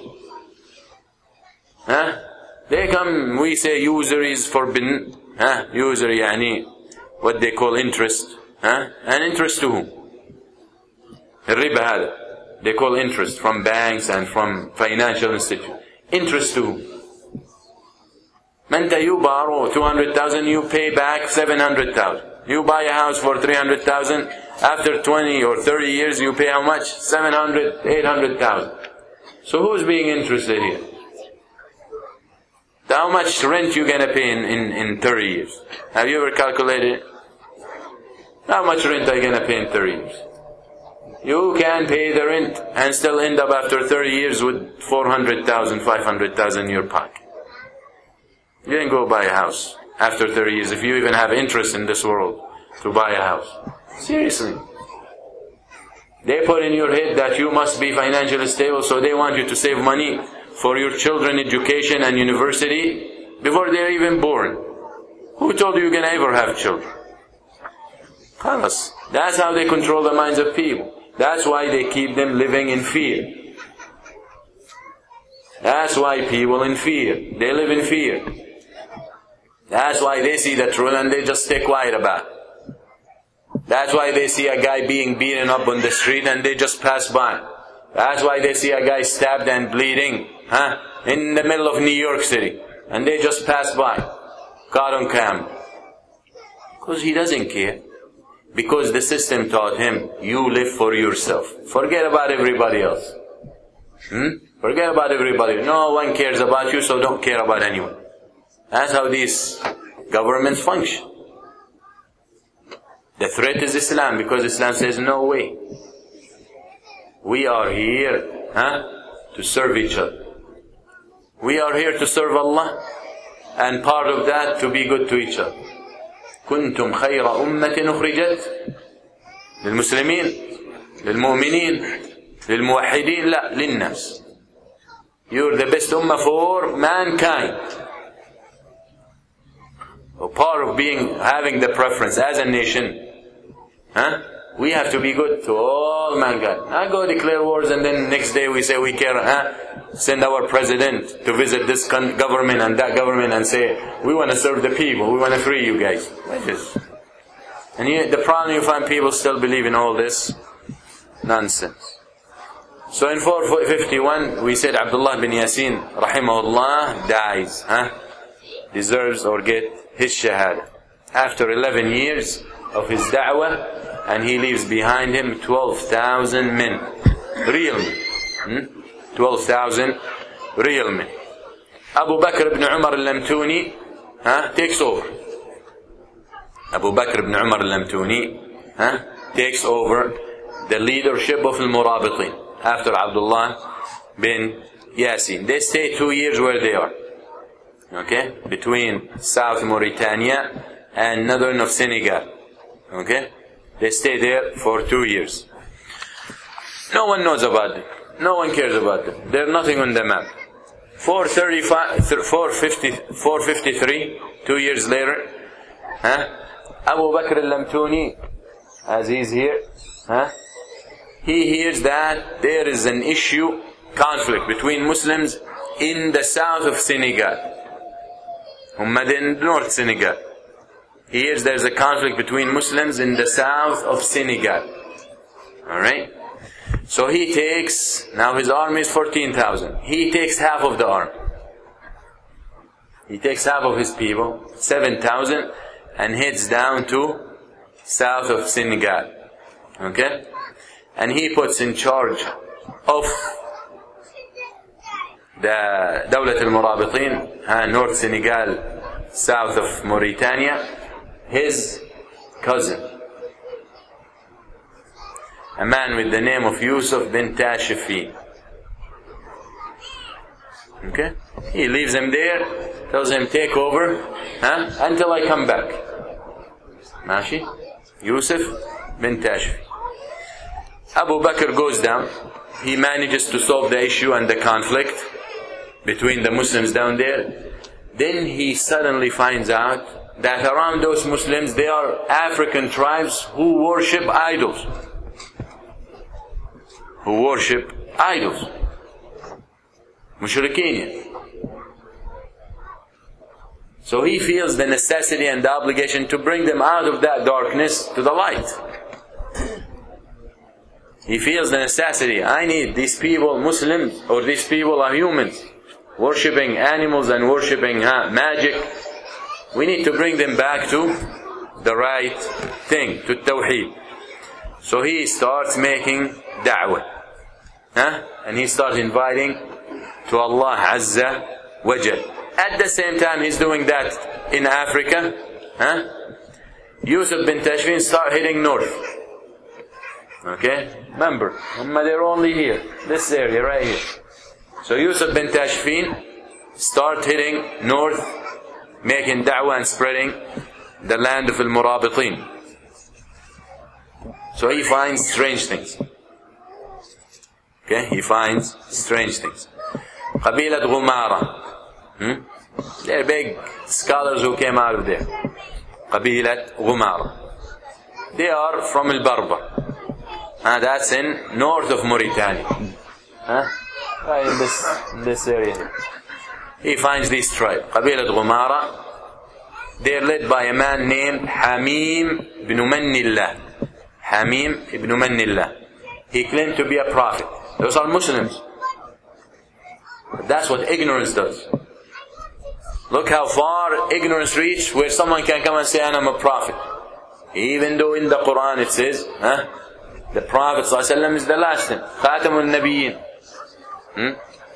They come, we say usury is forbidden. Usury, yani, what they call interest. And interest to whom? الربا هذا. They call interest from banks and from financial institutions. Interest to whom? You borrow 200,000, you pay back 700,000. You buy a house for 300,000. After 20 or 30 years, you pay how much? 700, 800,000. So who's being interested here? How much rent you gonna pay in 30 years? Have you ever calculated it? How much rent are you gonna pay in 30 years? You can pay the rent and still end up after 30 years with 400,000, 500,000 in your pocket. You didn't go buy a house after 30 years, if you even have interest in this world to buy a house. Seriously. They put in your head that you must be financially stable, so they want you to save money for your children education and university before they're even born. Who told you you're going to ever have children? Khalas. That's how they control the minds of people. That's why they keep them living in fear. That's why people in fear. They live in fear. That's why they see the truth and they just stay quiet about it. That's why they see a guy being beaten up on the street and they just pass by. That's why they see a guy stabbed and bleeding in the middle of New York City and they just pass by. Caught on camera. Because he doesn't care. Because the system taught him, you live for yourself. Forget about everybody else. Forget about everybody. No one cares about you, so don't care about anyone. That's how these governments function. The threat is Islam, because Islam says, no way. We are here to serve each other. We are here to serve Allah, and part of that, to be good to each other. كنتم خير أمة أخرجت للمسلمين للمؤمنين للموحدين لا للناس. You're the best ummah for mankind. So part of having the preference as a nation, we have to be good to all mankind. Not go declare wars and then next day we say we care. Send our president to visit this government and that government and say, we want to serve the people, we want to free you guys. And the problem, you find people still believe in all this nonsense. So in 451, we said Abdullah bin Yasin, rahimahullah, dies. Deserves or get his shahada. After 11 years of his da'wah, and he leaves behind him 12,000 men. Real men. 12,000 real men. Abu Bakr ibn Umar al-Lamtuni takes over. Abu Bakr ibn Umar al-Lamtuni takes over the leadership of al-Murabitin after Abdullah bin Yasin. They stay 2 years where they are. Okay? Between South Mauritania and northern of Senegal. Okay? They stay there for 2 years. No one knows about them. No one cares about them. They're nothing on the map. 453, 2 years later, Abu Bakr al-Lamtuni, as he's here, he hears that there is an issue conflict between Muslims in the south of Senegal. In North Senegal. He hears there's a conflict between Muslims in the south of Senegal. Alright? So he takes, now his army is 14,000. He takes half of the army. He takes half of his people, 7,000, and heads down to south of Senegal. Okay? And he puts in charge of the Dawlat al-Murabitin, North Senegal, south of Mauritania, his cousin, a man with the name of Yusuf bin Tashfin. Okay? He leaves him there, tells him, take over until I come back. Mashi? Yusuf bin Tashfin. Abu Bakr goes down. He manages to solve the issue and the conflict between the Muslims down there. Then he suddenly finds out that around those Muslims, they are African tribes who worship idols. Who worship idols. Mushrikeen. So he feels the necessity and the obligation to bring them out of that darkness to the light. He feels the necessity. I need these people, Muslims, or these people are humans, worshipping animals and worshipping magic. We need to bring them back to the right thing, to Tawheed. So he starts making da'wah. And he starts inviting to Allah Azza wa Jal. At the same time he's doing that in Africa, Yusuf bin Tashfin start heading north. Okay? Remember, they're only here, this area right here. So Yusuf bin Tashfin start heading north, making da'wah and spreading the land of al-Murabitin. So he finds strange things. Okay? He finds strange things. Qabilat Ghumara. They're big scholars who came out of there. Qabilat Ghumara. They are from Al-Barba. That's in north of Mauritania. Right in this area. He finds this tribe, Qabilat Ghumara. They're led by a man named Hamim ibn Mannillah. Hamim ibn Mannillah. He claimed to be a prophet. Those are Muslims. But that's what ignorance does. Look how far ignorance reached, where someone can come and say, I'm a prophet. Even though in the Quran it says, the Prophet ﷺ is the last one. Khatamun Nabiyyin.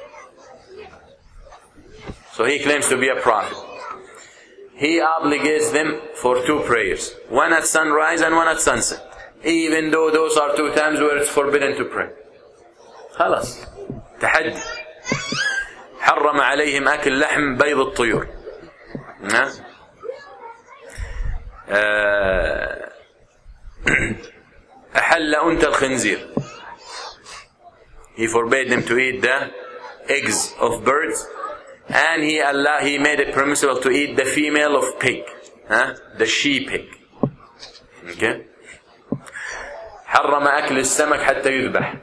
So he claims to be a prophet. He obligates them for 2 prayers. One at sunrise and one at sunset. Even though those are 2 times where it's forbidden to pray. خلاص. تحدي. حرم عليهم أكل لحم بيض الطيور. أحل أنت الخنزير. He forbade them to eat the eggs of birds, and he made it permissible to eat the female of pig, the she pig. Okay. حرم أكل السمك حتى يذبح.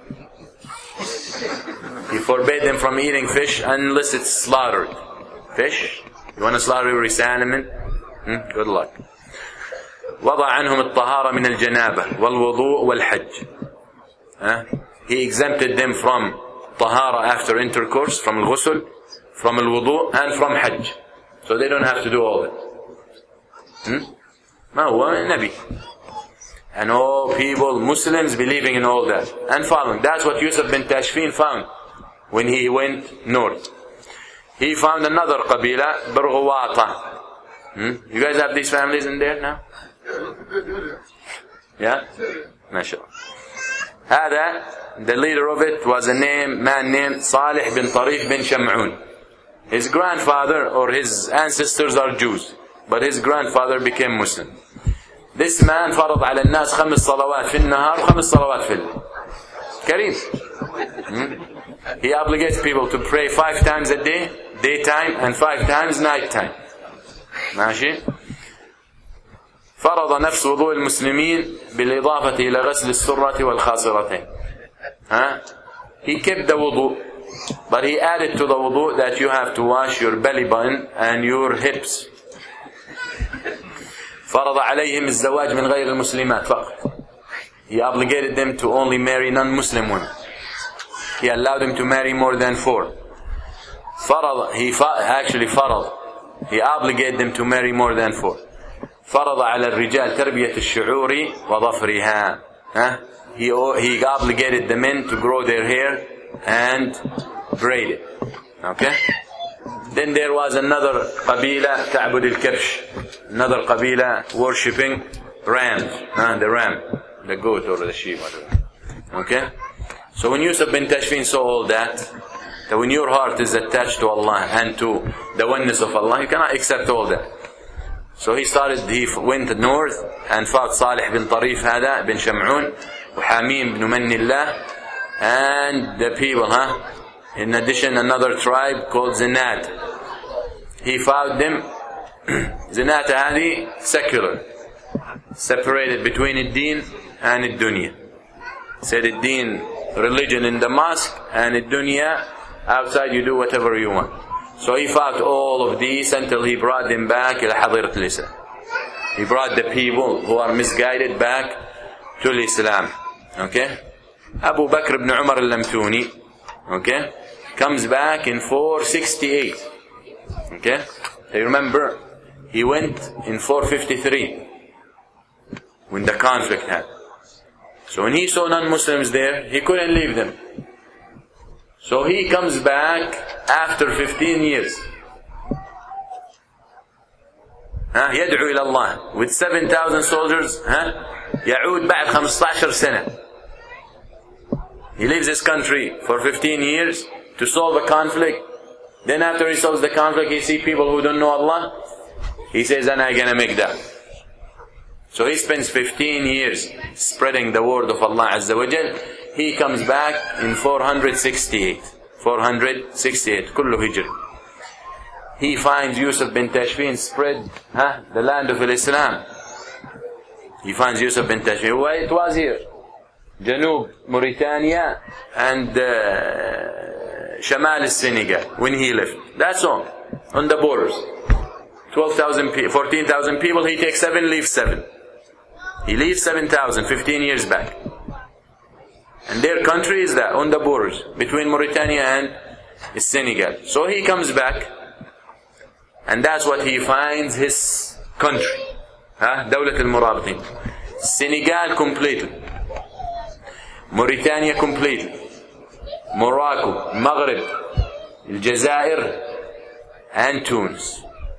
He forbade them from eating fish unless it's slaughtered. Fish? You want to slaughter every salmon? Good luck. وضع عنهم الطهارة من الجنابة والوضوء والحج. He exempted them from طهارة after intercourse, from الغسل, from الوضوء, and from hajj. So they don't have to do all that. ما هو نبي. And all people, Muslims, believing in all that and following. That's what Yusuf bin Tashfin found when he went north. He found another qabila, Barghawata. You guys have these families in there now? Yeah? MashaAllah. The leader of it was a man named Salih bin Tarif bin Sham'un. His grandfather or his ancestors are Jews, but his grandfather became Muslim. This man فرض على الناس 5 صلوات في النهار و5 صلوات في الليل. كريم. He obligates people to pray 5 times a day, daytime, and 5 times nighttime. ماشي؟ فرض نفس وضوء المسلمين بالإضافة إلى غسل السرة والخاصرتين. He kept the wudu But he added to the wudu that you have to wash your belly button and your hips. فرض عليهم الزواج من غير المسلمات فقط. He obligated them to only marry non-Muslim women. He allowed them to marry more than 4. He obligated them to marry more than 4. فرض على الرجال تربية الشعور وظفرها. He obligated the men to grow their hair and braid it. Okay? Then there was another قبيلة تعبد الكبش. Another قبيلة worshipping rams. The ram, the goat or the sheep. Okay? So when Yusuf bin Tashfin saw all that when your heart is attached to Allah and to the oneness of Allah, you cannot accept all that. So he went north and fought Salih bin Tarif هذا bin Sham'un وحاميم bin Mannillah and the people, in addition another tribe called Zinat. He fought them. Zinat هذه secular, separated between الدين and الدنيا. Said الدين religion in the mosque and الدنيا outside, you do whatever you want. So he fought all of these until he brought them back إلى حضيرة الإسلام. He brought the people who are misguided back to Islam. Okay? Abu Bakr ibn Umar al-Lamtuni, okay, comes back in 468. Okay? You remember, he went in 453 when the conflict happened. So when he saw non-Muslims there, he couldn't leave them. So he comes back after 15 years. يدعو إلى الله with 7,000 soldiers. يعود بعد 15 سنة. He leaves his country for 15 years to solve a conflict. Then after he solves the conflict, he sees people who don't know Allah. He says, I'm going to make that. So he spends 15 years spreading the word of Allah Azza wa Jal. He comes back in 468. 468. كله هجر. He finds Yusuf bin Tashfin spread the land of Islam. He finds Yusuf bin Tashfin. Why it was here? Janub, Mauritania and Shamal al-Senegal when he left. That's all. On the borders. 12,000 people, 14,000 people. He takes 7, leaves 7. He leaves 7,000 15 years back. And their country is that, on the borders, between Mauritania and Senegal. So he comes back, and that's what he finds his country. دولة المرابطين. Senegal completely. Mauritania completely. Morocco, Maghreb, Aljazair, and Tunis.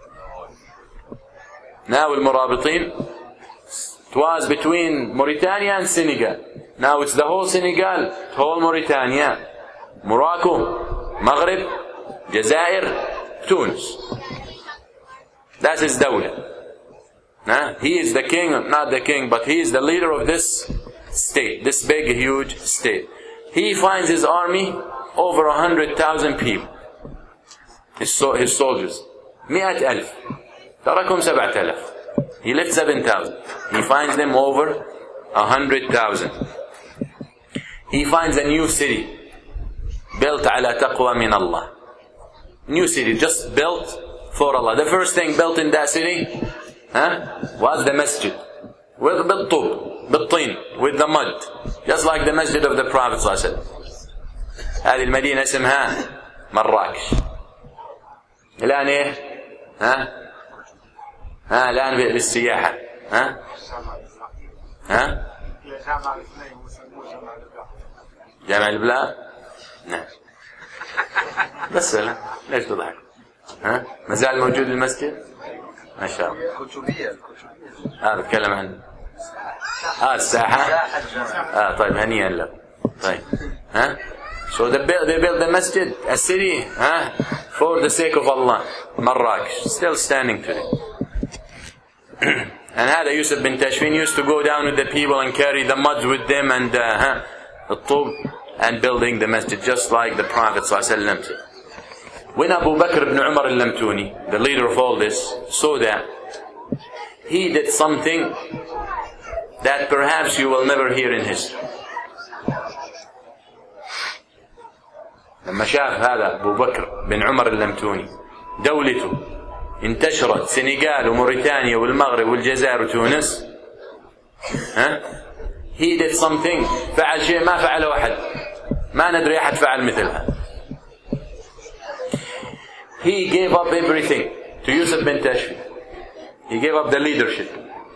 Now المرابطين, it was between Mauritania and Senegal. Now it's the whole Senegal, whole Mauritania, Morocco, Maghreb, Jazair, Tunis. That's his dawla. He is the king, not the king, but he is the leader of this state, this big, huge state. He finds his army over 100,000 people. His soldiers. 100,000. تركهم 7,000. He left 7,000. He finds them over 100,000. He finds a new city built على تقوى من الله. New city just built for Allah. The first thing built in that city was the masjid. With بالطوب, بالطين, with the mud. Just like the masjid of the Prophet صلى الله عليه وسلم. هذه المدينة اسمها مراكش. الآن ايه؟ الآن بالسياحة. جامع البلاء. نعم. بس لا ليش تضحك؟ ما زال موجود المسجد؟ ما شاء الله. بتكلم عن الساحة. طيب هنيئا له. طيب. So they built the masjid, a city, for the sake of Allah. Marrakesh, still standing today. And هذا Yusuf bin Tashfin used to go down with the people and carry the mud with them and the tub and building the masjid, just like the Prophet ﷺ. When Abu Bakr ibn Umar al-Lamtuni, the leader of all this, saw that, he did something that perhaps you will never hear in history. لما شاف هذا أبو بكر بن عمر اللمتوني دولته انتشرت سنغال وموريتانيا والمغرب والجزائر وتونس، he did something، فعل شيء ما فعله أحد، ما ندري أحد فعل مثلها. He gave up everything to Yusuf bin Tashfin. He gave up the leadership.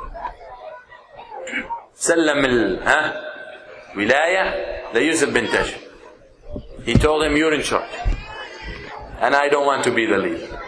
سلم الولاية ليوسف بن تاشفين. He told him, you're in charge and I don't want to be the leader.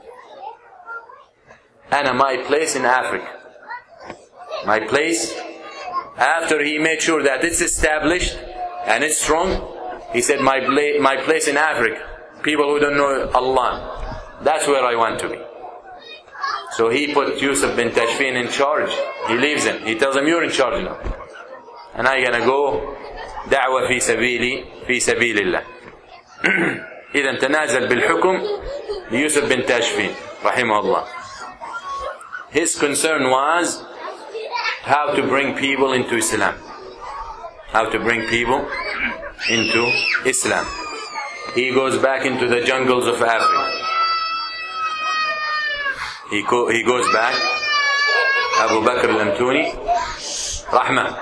And my place in Africa, my place, after he made sure that it's established and it's strong, he said, my place in Africa, people who don't know Allah, that's where I want to be. So he put Yusuf bin Tashfin in charge. He leaves him. He tells him, you're in charge now. And I'm going to go دعوة في سبيل الله. إذا تنازل بالحكم ليوسف بن تاشفين رحمه الله. His concern was how to bring people into Islam. How to bring people into Islam. He goes back into the jungles of Africa. He goes back, Abu Bakr al-Lamtuni, Rahmah.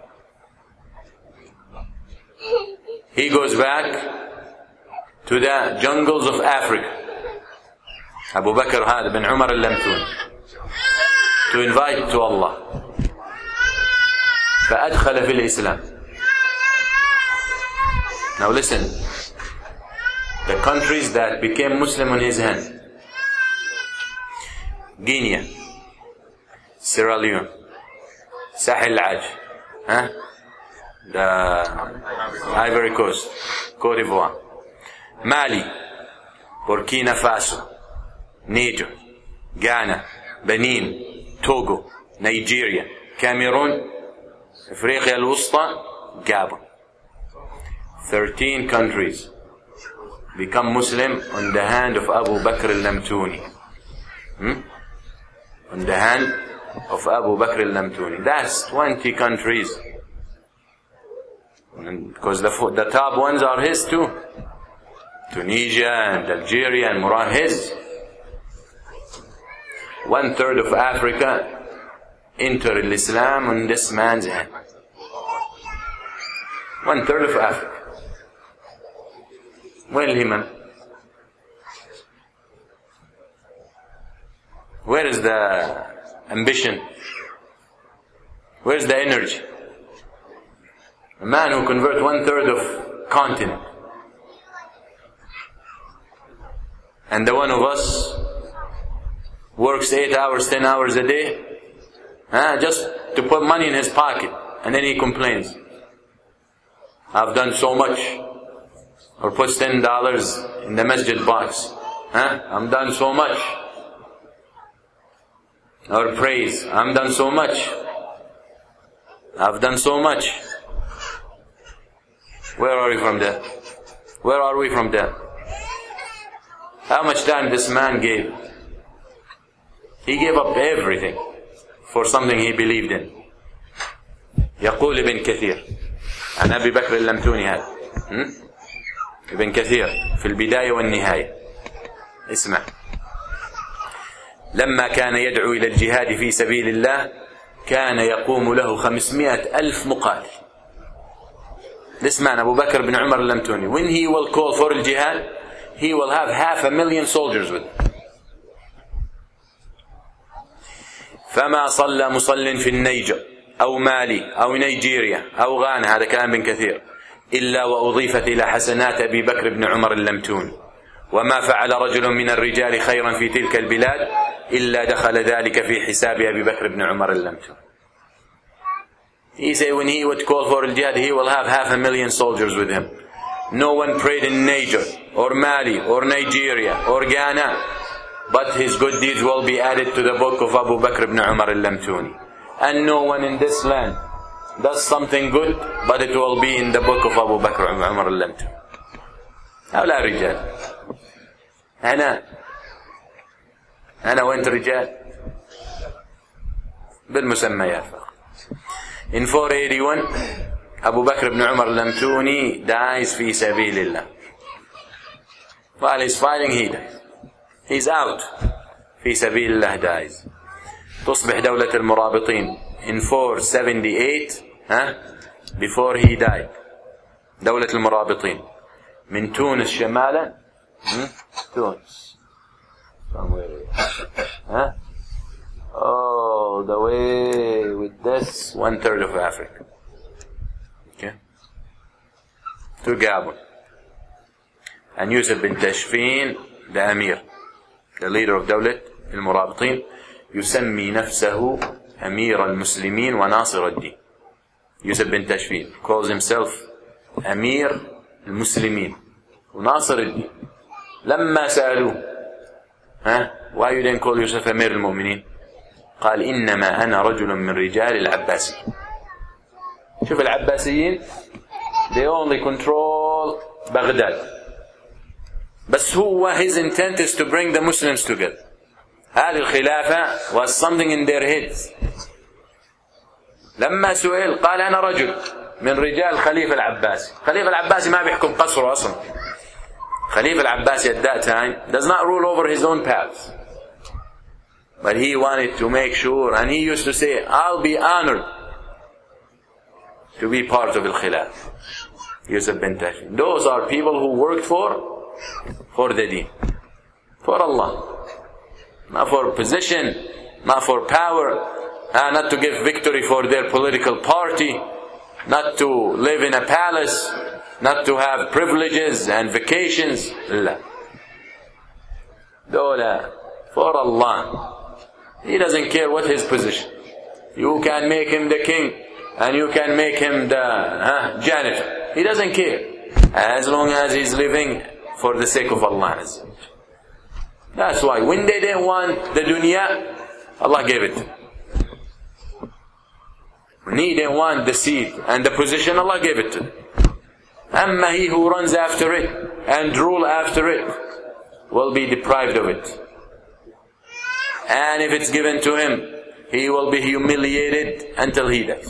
He goes back to the jungles of Africa, Abu Bakr هذا بن عمر al-Lamtuni, to invite to Allah. فأدخل في الإسلام. Now listen, the countries that became Muslim on his hand: Guinea, Sierra Leone, Sahel Aj, the Ivory Coast, Cote d'Ivoire, Mali, Burkina Faso, Niger, Ghana, Benin, Togo, Nigeria, Cameroon, Africa al-Wusta, Gabon. 13 countries become Muslim on the hand of Abu Bakr al-Lamtuni. On the hand of Abu Bakr al-Lamtuni. That's 20 countries. Because the top ones are his too. Tunisia and Algeria and Moran, his. 1/3 of Africa entered Islam on this man's hand. 1/3 of Africa. Where is Himam? Where is the ambition? Where is the energy? A man who converts 1/3 of continent. And the one of us works 8 hours, 10 hours a day, just to put money in his pocket, and then he complains. I've done so much. Or puts $10 in the masjid box. I'm done so much. Or praise, I'm done so much. I've done so much. Where are we from that? Where are we from that? How much time this man gave? He gave up everything for something he believed in. يقول ابن كثير عن أبي بكر اللمتوني هذا ابن كثير في البداية والنهاية. اسمع. لما كان يدعو إلى الجهاد في سبيل الله كان يقوم له 500,000 مقاتل. This man, Abu Bakr bin Umar al-Lamtuni, when he will call for al-jihad, he will have 500,000 soldiers with him. فما صلى مصل في النيجر أو مالي أو نيجيريا أو غانا، هذا كلام ابن كثير، إلا وأضيفت إلى حسنات أبي بكر بن عمر اللمتوني، وما فعل رجل من الرجال خيرا في تلك البلاد إلا دخل ذلك في حساب أبي بكر بن عمر اللمتوني. He said when he would call for al-jihad, he will have 500,000 soldiers with him. No one prayed in Niger or Mali or Nigeria or Ghana, but his good deeds will be added to the book of Abu Bakr ibn Umar al-Lamtuni. And no one in this land does something good, but it will be in the book of Abu Bakr ibn Umar al-Lamtuni. هؤلاء الرجال. أنا وأنت رجال بالمسميات فقط. In 481, Abu Bakr ibn Umar al-Lamtuni dies في سبيل الله. While he's fighting, he dies. He's out. في سبيل الله dies. تصبح دولة المرابطين in 478 before he died. دولة المرابطين من تونس شمالا تونس all the way with this 1/3 of Africa, okay, to Gabon. And Yusuf bin Tashfin, the Amir, the leader of دولة المرابطين, يسمي نفسه أمير المسلمين وناصر الدين. Yusuf bin Tashfin calls himself أمير المسلمين وناصر الدين. لما سألوه why you didn't call yourself أمير المؤمنين, قال إنما أنا رجل من رجال العباسيين. شوف العباسيين, they only control Baghdad, بس هو his intent is to bring the Muslims together. هذه الخلافة was something in their heads. لما سئل قال أنا رجل من رجال الخليفة العباسي. الخليفة العباسي ما بيحكم قصره أصلا. الخليفة العباسي at that time does not rule over his own palace, but he wanted to make sure, and he used to say, I'll be honored to be part of al-Khilaf. Yusuf bin Tashfin. Those are people who worked for the deen, for Allah, not for position, not for power, not to give victory for their political party, not to live in a palace, not to have privileges and vacations. لا. Dola, for Allah. He doesn't care what his position. You can make him the king, and you can make him the janitor. He doesn't care, as long as he's living for the sake of Allah. That's why when they didn't want the dunya, Allah gave it. When he didn't want the seed and the position, Allah gave it to them. Amma he who runs after it and rule after it will be deprived of it. And if it's given to him, he will be humiliated until he dies.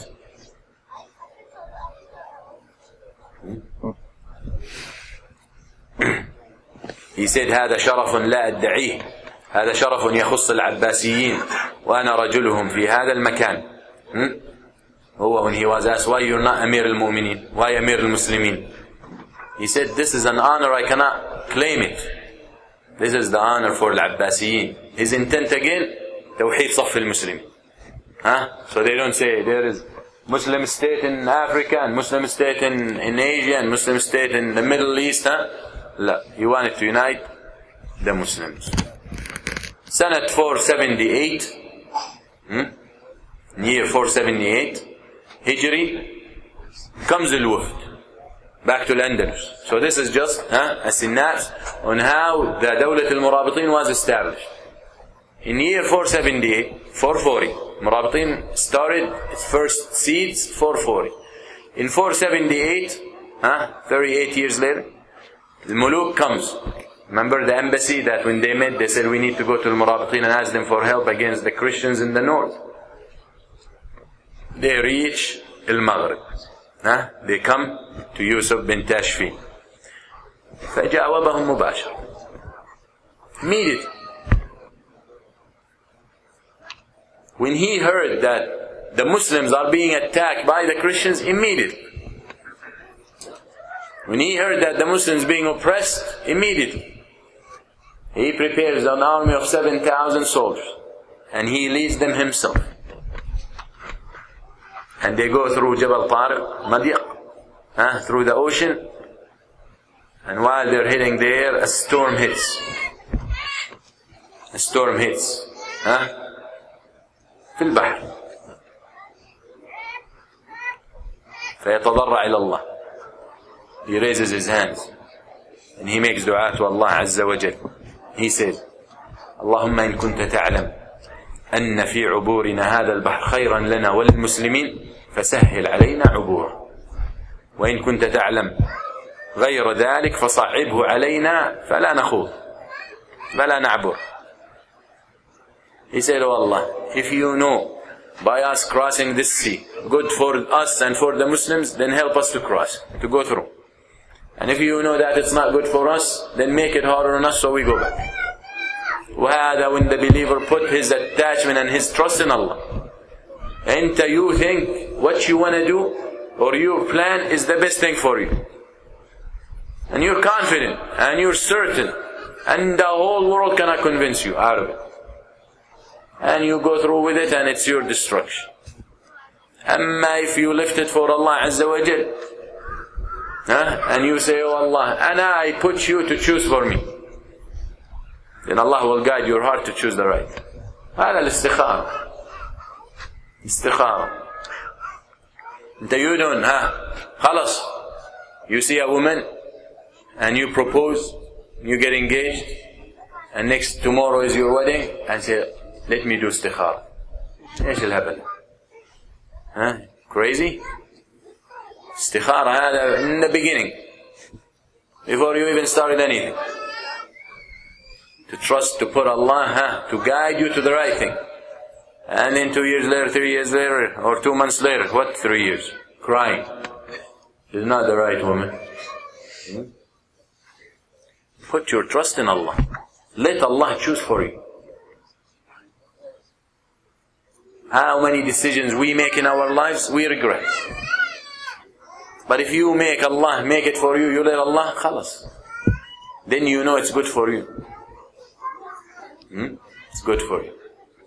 He said هذا شرف لا أدعيه, هذا شرف يخص العباسيين وأنا رجلهم في هذا المكان. هو when he was asked, why you're not Amir al-Mu'minin, why Amir al-Muslimin, he said, this is an honor, I cannot claim it. This is the honor for al-Abbasiyin. His intent again, توحيد صف المسلمين. So they don't say there is Muslim state in Africa and Muslim state in Asia and Muslim state in the Middle East. لا, he wanted to unite the Muslims. Sanat 478, year 478 Hijri, comes al-Wufd back to Al-Andalus. So this is just a synapse on how the Dawlat al-Murabitin was established. In year 478, 440, Murabitin started its first seeds 440. In 478, 38 years later, the Muluk comes. Remember the embassy that when they met, they said we need to go to al-Murabitin and ask them for help against the Christians in the north. They reach al-Maghrib. They come to Yusuf bin Tashfin. فجاوبهم مباشرة. Immediately. When he heard that the Muslims are being attacked by the Christians, immediately. When he heard that the Muslims being oppressed, immediately. He prepares an army of 7,000 soldiers. And he leads them himself. And they go through Jabal Tariq, Madiq, through the ocean. And while they're heading there, a storm hits. A storm hits. في البحر. فيتضرع إلى الله. He raises his hands. And he makes dua to Allah Azza wa Jal. He says, اللهم إن كنت تعلم أن في عبورنا هذا البحر خيرا لنا وللمسلمين فسهل علينا عبوره وإن كنت تعلم غير ذلك فصعبه علينا فلا نخوض فلا نعبر. He said, oh Allah, if you know by us crossing this sea good for us and for the Muslims, then help us to cross, to go through. And if you know that it's not good for us, then make it harder on us so we go back. وهذا when the believer put his attachment and his trust in Allah. And you think what you want to do or your plan is the best thing for you. And you're confident and you're certain. And the whole world cannot convince you out of it. And you go through with it and it's your destruction. Amma if you lift it for Allah Azza wa Jal, and you say, oh Allah, and I put you to choose for me, then Allah will guide your heart to choose the right. هذا الاستخارة. استخارة. أنت you don't, خلاص. You see a woman and you propose, you get engaged, and tomorrow is your wedding, and say, let me do استخارة. ايش الهبل؟ Crazy? استخارة هذا in the beginning, before you even started anything. To trust, to put Allah to guide you to the right thing. And then 2 years later, 3 years later, or 2 months later, what 3 years? Crying. This is not the right woman. Put your trust in Allah. Let Allah choose for you. How many decisions we make in our lives, we regret. But if you make Allah make it for you, you let Allah, khalas. Then you know it's good for you. It's good for you.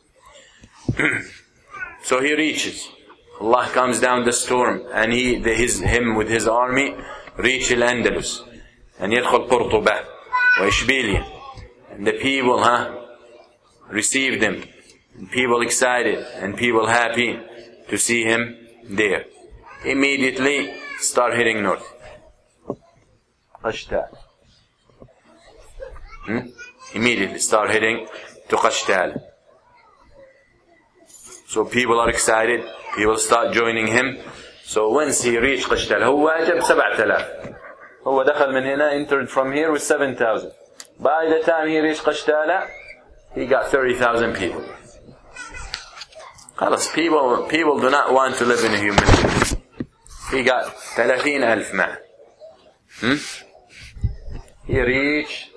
So he reaches. Allah comes down the storm, and him with his army reach Al-Andalus, and يدخل قرطبة وإشبيلية, and the people received him, and people excited and people happy to see him there. Immediately start heading north. Qashtal. Immediately start heading to Qashtal. So people are excited, people start joining him. So once he reached Qashtal, هو جاب 7,000. هو دخل من هنا, entered from here with 7,000. By the time he reached Qashtal, he got 30,000 people. خلاص, people do not want to live in humility. He got 30,000 معه. He reached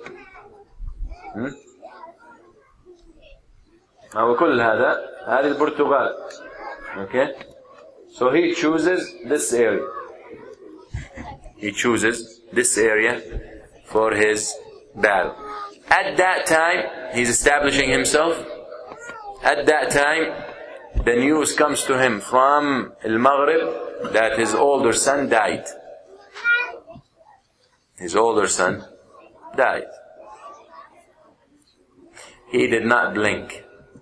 وكل هذه البرتغال. Okay, so he chooses this area. He chooses this area for his battle. At that time, he's establishing himself. At that time, the news comes to him from Al-Maghrib that his older son died. His older son died. He did not blink.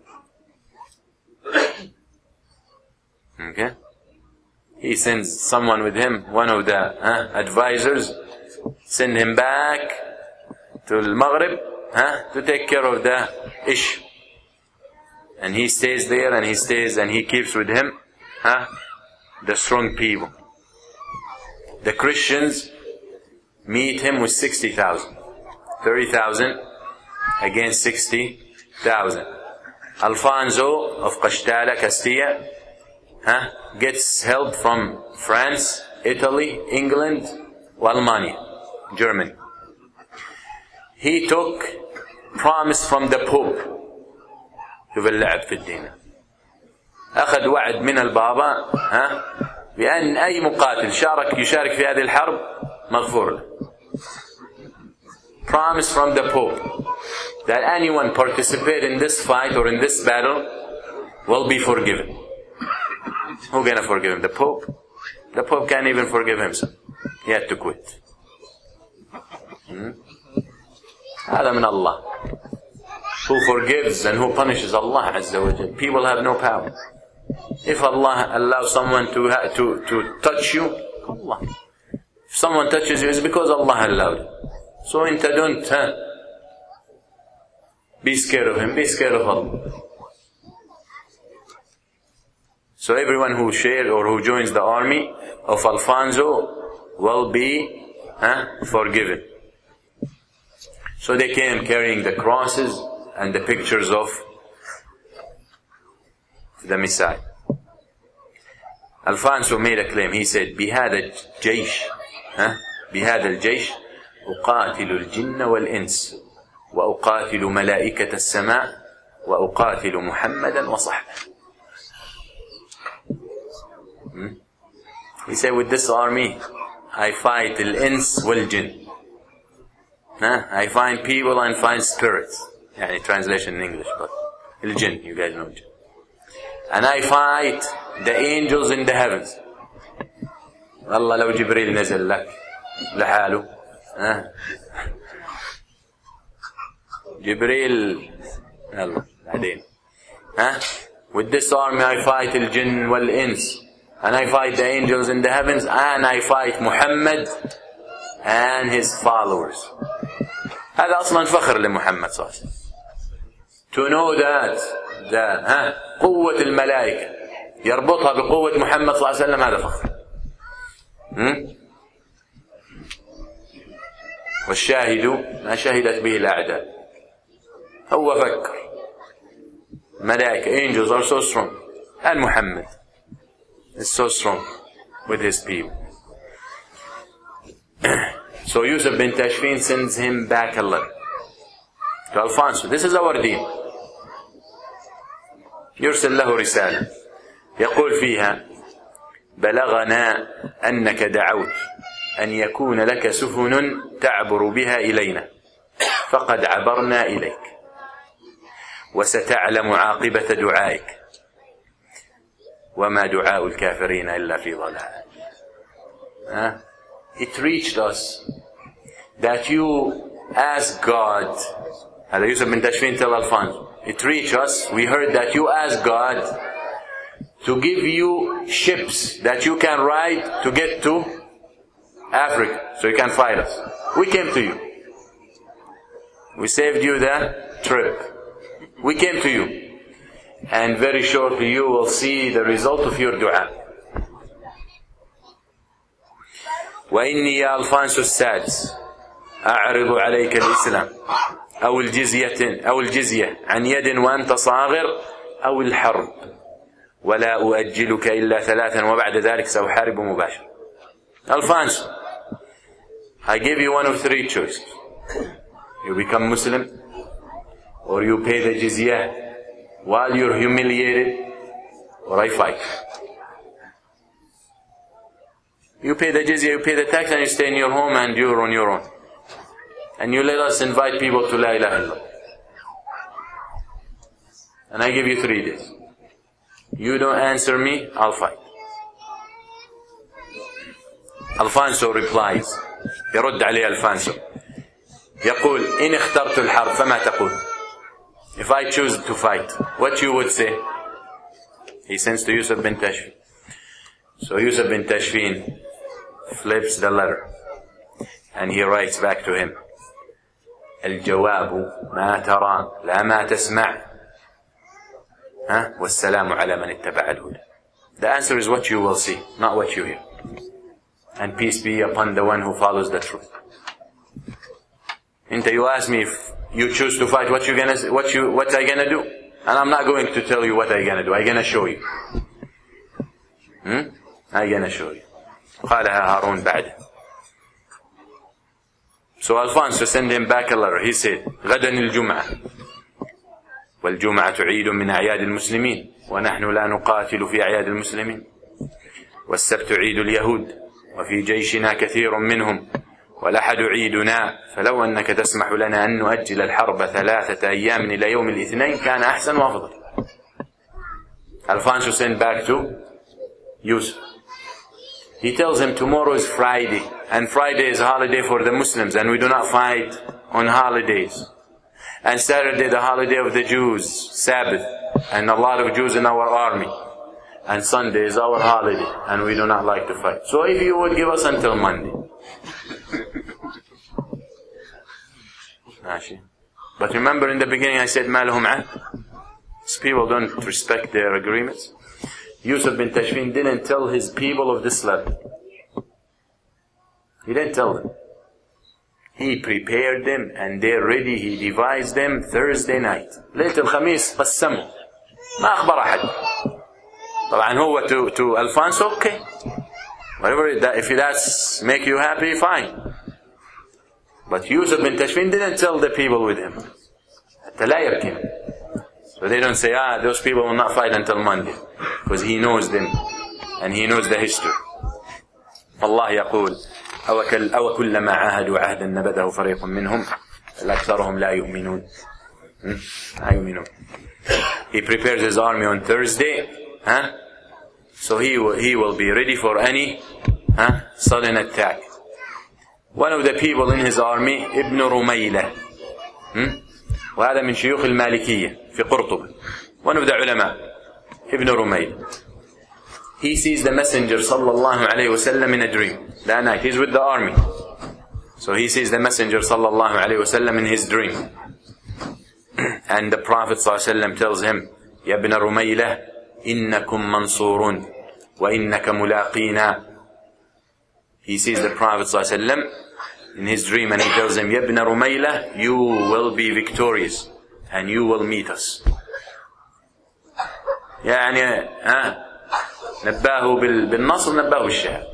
Okay? He sends someone with him, one of the advisors, send him back to Al-Maghrib to take care of the issue. And he stays there, and he stays, and he keeps with him the strong people. The Christians meet him with 60,000. 30,000 against 60,000. Alfonso of Qashtal, Castilla, gets help from France, Italy, England, Almania, Germany. He took promise from the Pope. شوف اللعب في الدين. أخذ وعد من البابا بأن أي مقاتل يشارك في هذه الحرب مغفور له. Promise from the Pope that anyone participate in this fight or in this battle will be forgiven. Who's going to forgive him? The Pope? The Pope can't even forgive himself. He had to quit. هذا من Allah. Who forgives and who punishes? Allah Azza wa Jal. People have no power. If Allah allows someone to touch you, Allah. If someone touches you, it's because Allah allowed it. So don't be scared of him. Be scared of Allah. So everyone who shares or who joins the army of Alfonso will be forgiven. So they came carrying the crosses and the pictures of the Messiah. Alfonso made a claim. He said, بهذا الجيش بهذا الجيش أقاتل الجن والإنس وأقاتل ملائكة السماء وأقاتل محمدا وصحبه. He said, with this army I fight الإنس والجن. I find people and find spirits. يعني translation in English, but الجن, you guys know jinn. And I fight the angels in the heavens. والله لو جبريل نزل لك لحاله جبريل يلا بعدين with this army I fight الجن والإنس, and I fight the angels in the heavens, and I fight Muhammad and his followers. هذا أصلا فخر لمحمد صلى الله عليه وسلم. To know that قوة الملائكة يربطها بقوة محمد صلى الله عليه وسلم، هذا فخر. والشاهد ما شهدت به الأعداء. هو فكر ملائكة, angels are so strong, and Muhammad is so strong with his people. So Yusuf bin Tashfin sends him back a letter to Alfonso. This is our deen. يرسل له رسالة يقول فيها: بلغنا أنك دعوت أن يكون لك سفن تعبر بها إلينا، فقد عبرنا إليك، وستعلم عاقبة دعائك، وما دعاء الكافرين إلا في ضلال. It reached us that you asked God. هذا يوسف بن تشفين tell Alfonso. It reached us, we heard that you asked God to give you ships that you can ride to get to Africa, so you can fight us. We came to you. We saved you the trip. We came to you. And very shortly you will see the result of your dua. وإني يا ألفانسو السادس أعرض عليك الإسلام أو الجزية عن يد وأنت صاغر أو الحرب، ولا أؤجلك إلا 3، وبعد ذلك سأحارب مباشرة. Alfonso, I give you one of 3 choices. You become Muslim, or you pay the jizya while you're humiliated, or I fight. You pay the jizya, you pay the tax, and you stay in your home and you're on your own. And you let us invite people to La ilaha illallah. And I give you 3 days. You don't answer me, I'll fight. Alfonso replies, يرد عليه Alfonso, يقول: إن اخترت الحرب فما تقول? If I choose to fight, what you would say? He sends to Yusuf bin Tashfin. So Yusuf bin Tashfin flips the letter and he writes back to him: الجواب ما ترى لا ما تسمع والسلام على من اتبع الهدى. The answer is what you will see, not what you hear. And peace be upon the one who follows the truth. You ask me if you choose to fight, what I gonna do? And I'm not going to tell you what I gonna do. I gonna show you. I gonna show you. قالها هارون بعد. So Alfonso sent him back a letter. He said: غدا الجمعة، والجمعة عيد من أعياد المسلمين، ونحن لا نقاتل في أعياد المسلمين. والسبت عيد اليهود، وفي جيشنا كثير منهم، والأحد عيدنا، فلو أنك تسمح لنا أن نؤجل الحرب 3 أيام إلى يوم الاثنين كان أحسن وأفضل. Alfonso sent back to Yusuf. He tells him tomorrow is Friday, and Friday is a holiday for the Muslims, and we do not fight on holidays. And Saturday the holiday of the Jews, Sabbath, and a lot of Jews in our army. And Sunday is our holiday, and we do not like to fight. So if you would give us until Monday. But remember in the beginning I said ما لهم عهد. These people don't respect their agreements. Yusuf bin Tashfin didn't tell his people of this letter. He didn't tell them. He prepared them and they're ready. He devised them Thursday night. ليلة الخميس قسموا. ما أخبر أحد. طبعا هو to Alfonso, okay. Whatever that, if that's make you happy, fine. But Yusuf bin Tashfin didn't tell the people with him. So they don't say, those people will not fight until Monday. Because he knows them. And he knows the history. Allah يقول أو كلما عاهدوا عهدا نبذه فريق منهم أكثرهم لا يؤمنون. لا يؤمنون. He prepares his army on Thursday. So he will be ready for any sudden attack. One of the people in his army, Ibn Rumayla. وهذا من شيوخ المالكية في قرطبة. One of the ulama, Ibn Rumayla. He sees the Messenger sallallahu alayhi wasallam in a dream. That night, he's with the army. So he sees the Messenger sallallahu alayhi wasallam in his dream. And the Prophet sallallahu alayhi wasallam tells him, Ya ibn Rumayla, innakum mansurun, wa innaka mulaqina. He sees the Prophet sallallahu alayhi wasallam in his dream and he tells him, Ya ibn Rumayla, you will be victorious and you will meet us. يعني نباه بالنصر نباه بالشعر.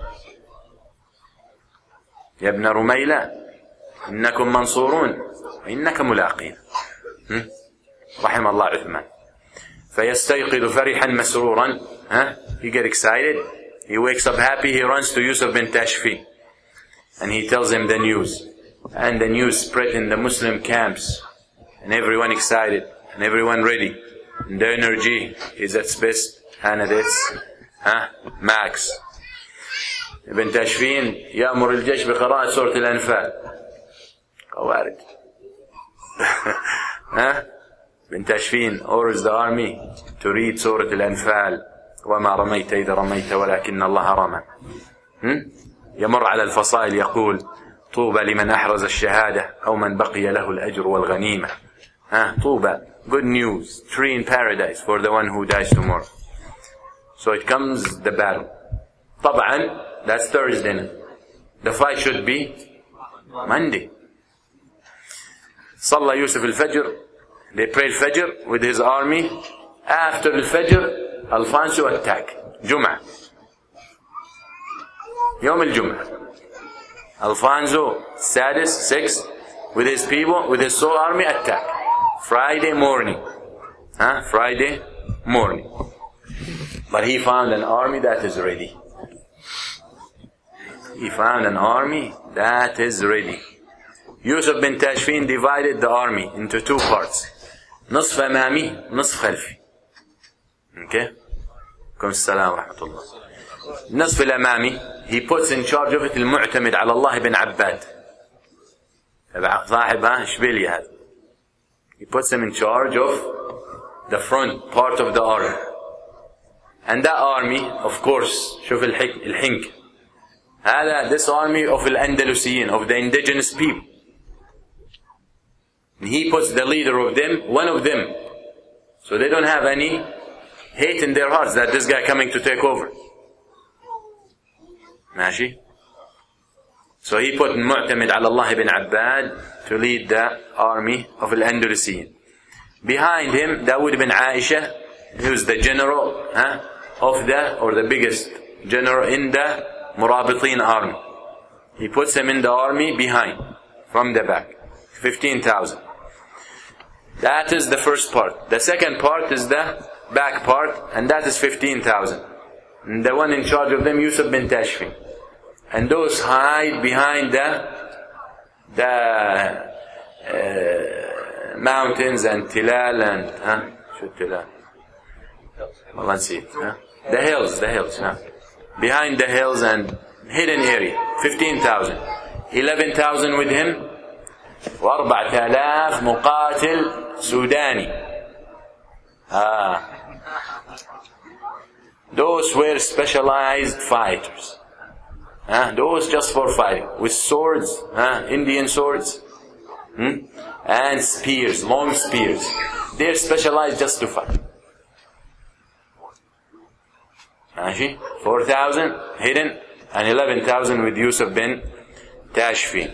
يا ابن رميلة إنكم منصورون وإنك ملاقين. رحم الله عثمان. فيستيقظ فرحا مسرورا. He get excited. He wakes up happy. He runs to Yusuf bin Tashfin and he tells him the news. And the news spread in the Muslim camps and everyone excited and everyone ready. And the energy is at its best and at its max. ابن تشفين يأمر الجيش بقراءة سورة الأنفال. قوارد. ابن تشفين orders the army to read سورة الأنفال. وما رميت إذا رميت ولكن الله رمى. يمر على الفصائل يقول طوبى لمن أحرز الشهادة أو من بقي له الأجر والغنيمة. طوبى, good news, tree in paradise for the one who dies tomorrow. So it comes the battle. طبعا, that's Thursday. The fight should be Monday. صلى يوسف الفجر. They prayed Fajr with his army. After the Fajr, Alfonso attack. Jum'ah. يوم الجمعة. Alfonso, Sadis, 6, with his people, with his sole army attack. Friday morning. Friday morning. But he found an army that is ready. He found an army that is ready. Yusuf bin Tashfin divided the army into two parts. نصف أمامي, نصف خلفي. Okay? عليكم السلام ورحمة الله. النصف الأمامي, he puts in charge of it المعتمد على الله بن عباد. صاحب إشبيلية هذا. He puts him in charge of the front part of the army. And that army, of course, شوف الحنك. هذا, this army of الأندلسيين, of the indigenous people. And he puts the leader of them, one of them. So they don't have any hate in their hearts that this guy coming to take over. ماشي? So he put معتمد على الله بن عباد to lead the army of الأندلسيين. Behind him, Dawood bin Aisha, he was the general of the biggest general in the Murabitin army. He puts him in the army behind, from the back. 15,000. That is the first part. The second part is the back part, and that is 15,000. And the one in charge of them, Yusuf bin Tashfin. And those hide behind the mountains and Tilal and شو Tilal? والله نسيت. The hills. Behind the hills and hidden area. 15,000. 11,000 with him. و4,000 مقاتل سوداني. Those were specialized fighters. Those just for fighting. With swords, Indian swords. And spears, long spears. They're specialized just to fight. 4,000 hidden and 11,000 with Yusuf bin Tashfin.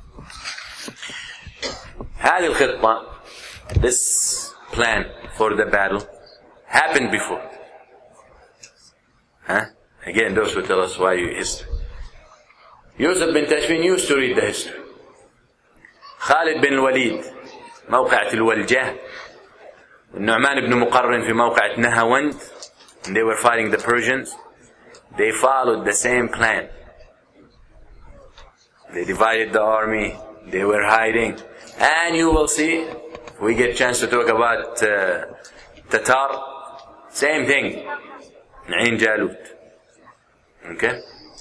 هذه الخطة, this plan for the battle happened before. Again, those who tell us why history. Yusuf bin Tashfin used to read the history. Khalid bin Walid, موقعة الولجة. Nu'man ibn Muqarrin في موقعة Nahawand. And they were fighting the Persians. They followed the same plan. They divided the army. They were hiding. And you will see, if we get a chance to talk about Tatar, same thing. Ain Jalut. Okay?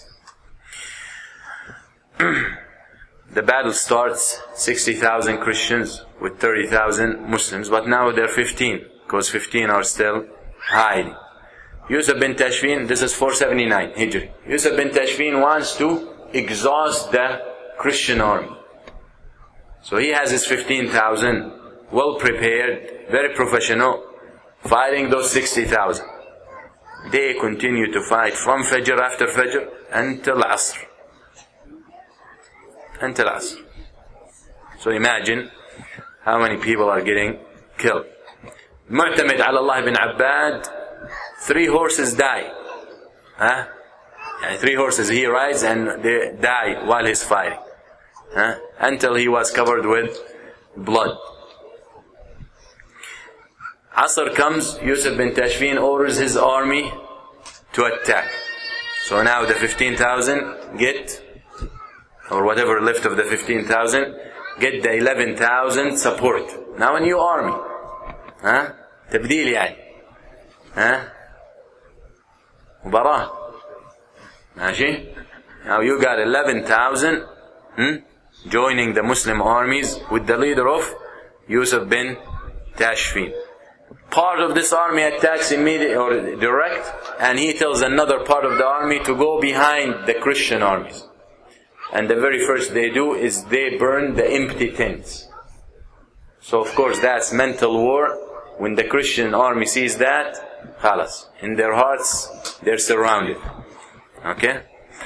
The battle starts 60,000 Christians with 30,000 Muslims, but now they're 15, because 15 are still hiding. Yusuf bin Tashfin, this is 479 Hijri. Yusuf bin Tashfin wants to exhaust the Christian army. So he has his 15,000, well prepared, very professional, fighting those 60,000. They continue to fight from Fajr after Fajr until Asr. Until Asr. So imagine how many people are getting killed. Mu'tamid ala Allah bin Abbad, 3 horses die. Huh? 3 horses he rides and they die while he's fighting. Huh? Until he was covered with blood. Asr comes, Yusuf bin Tashfin orders his army to attack. So now the 15,000 get, or whatever left of the 15,000, get the 11,000 support. Now a new army. Huh? تبديل يعني. Huh? مباراة. ماشي? Now you got 11,000 joining the Muslim armies with the leader of Yusuf bin Tashfin. Part of this army attacks immediately or direct, and he tells another part of the army to go behind the Christian armies. And the very first they do is they burn the empty tents. So of course that's mental war. When the Christian army sees that, khalas, in their hearts they're surrounded. Okay?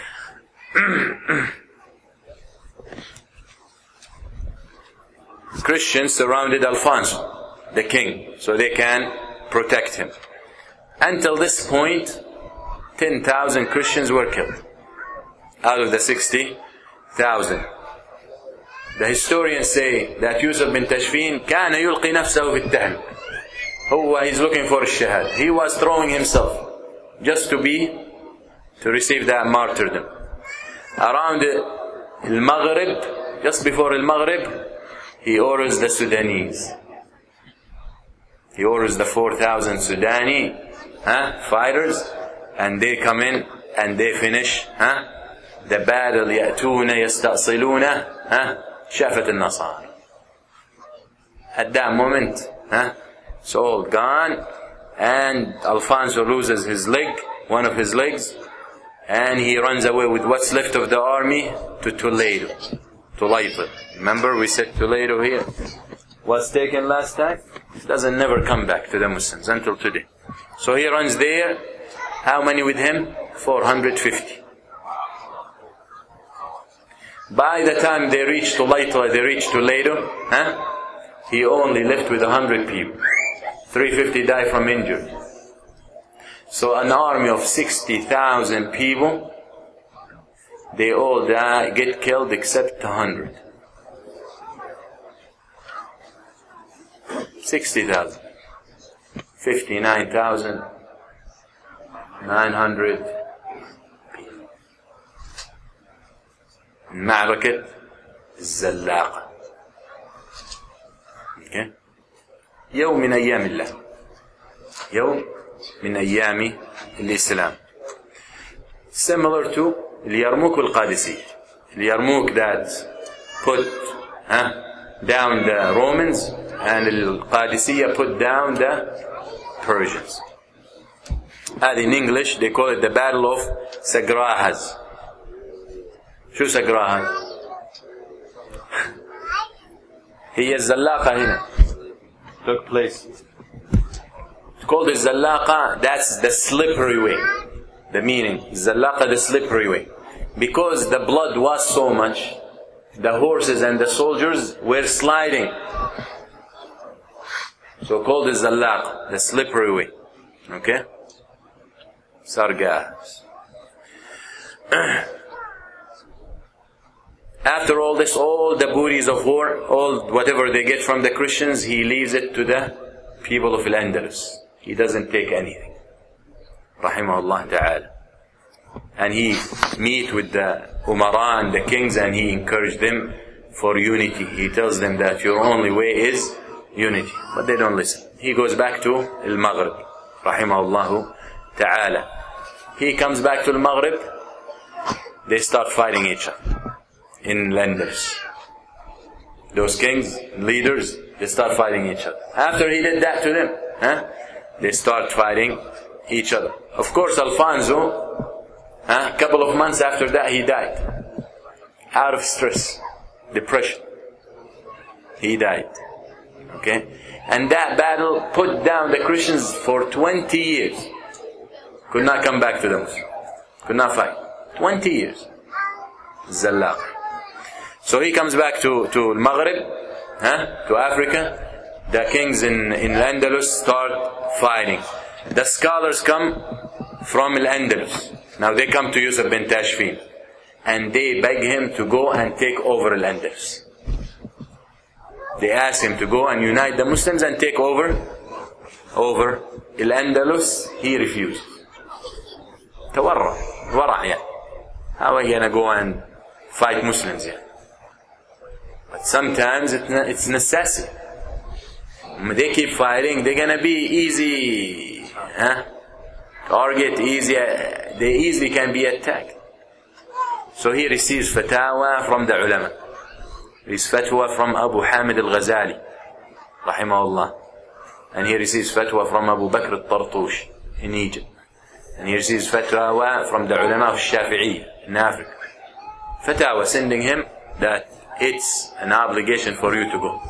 Christians surrounded Alfonso, the king, so they can protect him. Until this point, 10,000 Christians were killed out of the 60,000. The historians say that Yusuf bin Tashfin كان يلقي نفسه في التهم. He's looking for الشهادة. He was throwing himself just to receive that martyrdom. Around Al-Maghrib, just before Al-Maghrib, he orders the Sudanese. He orders the 4,000 Sudani fighters, and they come in and they finish the battle. يأتون يستأصلون شافة النصارى. At that moment, it's all gone, and Alfonso loses his leg, one of his legs, and he runs away with what's left of the army to Toledo. Remember we said Toledo here was taken last time? It doesn't never come back to the Muslims until today. So he runs there. How many with him? 450. By the time they reach Toledo, he only left with 100 people. 350 die from injury. So an army of 60,000 people, they all die, get killed except 100. 60,000. 59,900 people. معركة الزلاقة. Okay. يوم من أيام الله. يوم من أيام الإسلام. Similar to اليرموك والقادسية. اليرموك that put down the Romans, and القادسية put down the Persians. And in English they call it the Battle of Sagrahas. شو سقراهاز؟ هي الزلاقة هنا took place. It's called the Zallaqa. That's the slippery way. The meaning, Zallaqa, the slippery way. Because the blood was so much, the horses and the soldiers were sliding. So called the Zallaqa, the slippery way. Okay? Sargas. After all this, all the booties of war, all whatever they get from the Christians, he leaves it to the people of Al-Andalus. He doesn't take anything. Rahimahullah ta'ala. And he meet with the Umara and the kings, and he encouraged them for unity. He tells them that your only way is unity. But they don't listen. He goes back to Al-Maghrib. Rahimahullah ta'ala. He comes back to Al-Maghrib. They start fighting each other in Al-Andalus. Those kings, leaders, they start fighting each other. After he did that to them, they start fighting each other. Of course, Alfonso, a couple of months after that, he died. Out of stress, depression. He died. Okay? And that battle put down the Christians for 20 years. Could not come back to them. Could not fight. 20 years. Zallaq. So he comes back to Maghrib, to Africa. The kings in Al-Andalus start fighting. The scholars come from Al-Andalus. Now they come to Yusuf bin Tashfin. And they beg him to go and take over Al-Andalus. They ask him to go and unite the Muslims and take over Al-Andalus. He refused. Tawarra. How are you going to go and fight Muslims here? But sometimes it's necessity. When they keep fighting, they're going to be easy. Target easy. They easily can be attacked. So he receives fatwa from the ulama. He receives fatwa from Abu Hamid al-Ghazali, rahimahullah. And he receives fatwa from Abu Bakr al-Tartush in Egypt. And he receives fatwa from the ulama of Shafi'i in Africa. Fatwa sending him that it's an obligation for you to go.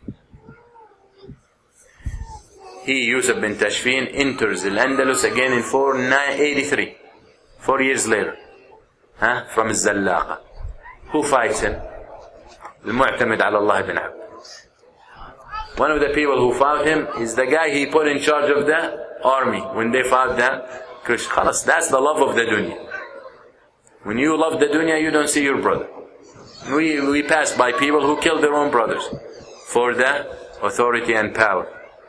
He, Yusuf bin Tashfin, enters Al-Andalus again in 483. 4 years later. From Al-Zallaqa. Who fights him? Al-Mu'tamid ala Allah bin Abd. One of the people who fought him is the guy he put in charge of the army when they fought the Christians. Khalas, that's the love of the dunya. When you love the dunya, you don't see your brother. We pass by people who kill their own brothers for the authority and power.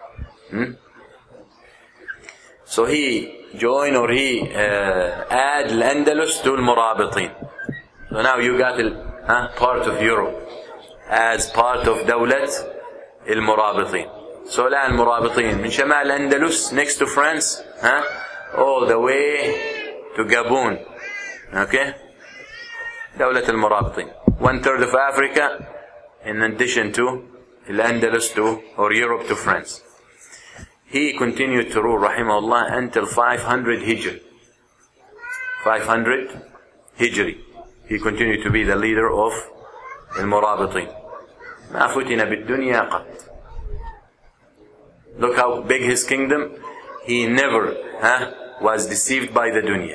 So he joined, or he add Al-Andalus to Al-Murabitin. So now you got part of Europe as part of Dawlat Al-Murabitin. So la Al-Murabitin من شمال Andalus next to France, all the way to Gabon. Okay? Dawlat Al-Murabitin. 1/3 of Africa in addition to Al-Andalus or Europe to France. He continued to rule, rahimahullah, until 500 Hijri. 500 Hijri. He continued to be the leader of Al-Murabitin. ما فتن بالدنيا قط. Look how big his kingdom. He never was deceived by the dunya.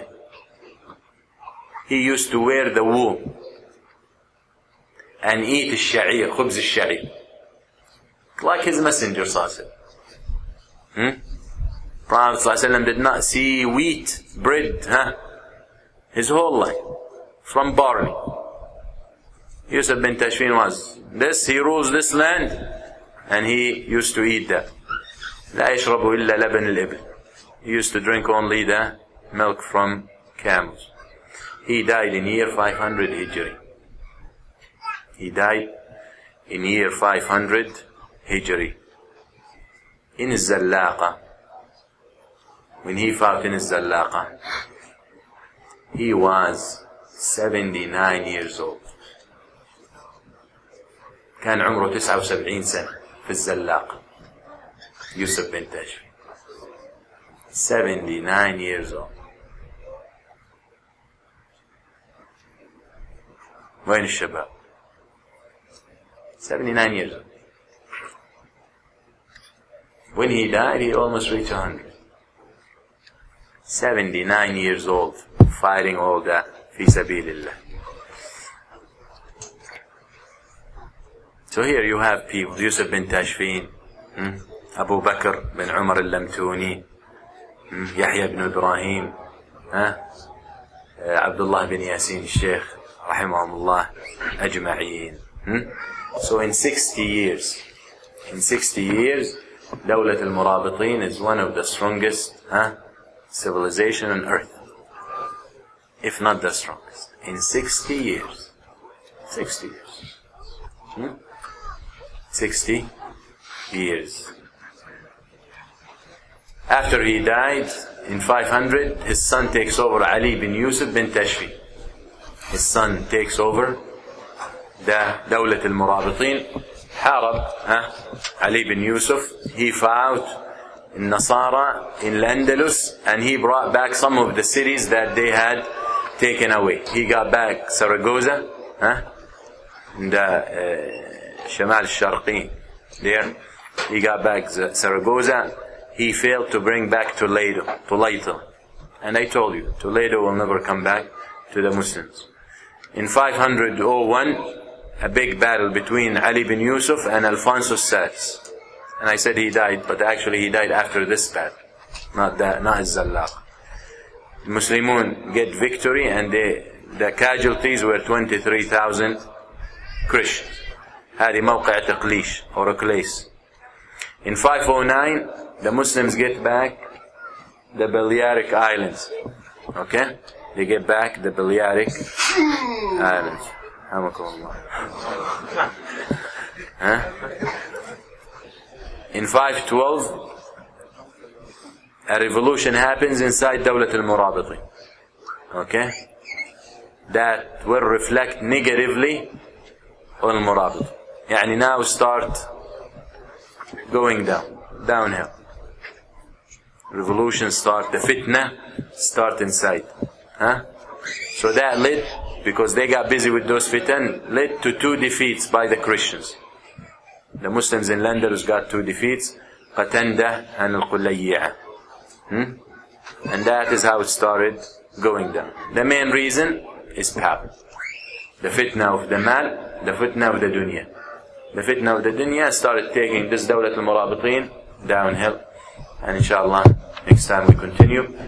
He used to wear the wool and eat الشعير, خبز الشعير, like his messenger sallallahu alaihi wasallam. Prophet sallallahu alaihi wasallam did not see wheat, bread, his whole life, from barley. Yusuf bin Tashfin was this, he rules this land, and he used to eat that. لا يشرب إلا لبن الإبل. He used to drink only the milk from camels. He died in year 500 Hijri. He died in year 500 Hijri. In Zallaqa. When he fought in Zallaqa, he was 79 years old. كان عمره 79 سنة في الزلاقة. يوسف بن تاشفين. 79 years old. وين الشباب؟ 79 years old. When he died, he almost reached 100. 79 years old, fighting all that, fi sabilillah. So here you have people, Yusuf bin Tashfin, Abu Bakr bin Umar al-Lamtuni, Yahya bin Ibrahim, Abdullah bin Yasin al-Sheikh rahimahumullah ajma'een. So in 60 years, Dawlat al-Murabitin is one of the strongest civilization on earth, if not the strongest. In 60 years. 60 years. After he died in 500, his son takes over, Ali bin Yusuf bin Tashfi. His son takes over the Dawlat al-Murabitin. Harab, Ali bin Yusuf, he fought in Nasara in Al-Andalus, and he brought back some of the cities that they had taken away. He got back Saragossa, in the Shamal al-Sharqi there. He got back Saragossa. He failed to bring back Toledo. And I told you, Toledo will never come back to the Muslims. In 501, a big battle between Ali bin Yusuf and Alfonso Sadis. And I said he died, but actually he died after this battle. Not Zallaq. Muslimun get victory, and the casualties were 23,000 Christians. هذه موقع تقليش or Uqlays. In 509, the Muslims get back the Balearic Islands. Okay? They get back the Balearic Islands. In 512, a revolution happens inside Dawlat al-Murabitin. Okay? That will reflect negatively on al-Murabitin. Yani now start going downhill. Revolution start, the fitna start inside. So that led, because they got busy with those fitan, led to 2 defeats by the Christians. The Muslims in Al-Andalus got 2 defeats, Qatanda and Al-Qulayyi'a. And that is how it started going down. The main reason is power. The fitna of the mal, the fitna of the dunya. The fitna of the dunya started taking this Dawlat al-Murabitin downhill. And inshallah, next time we continue.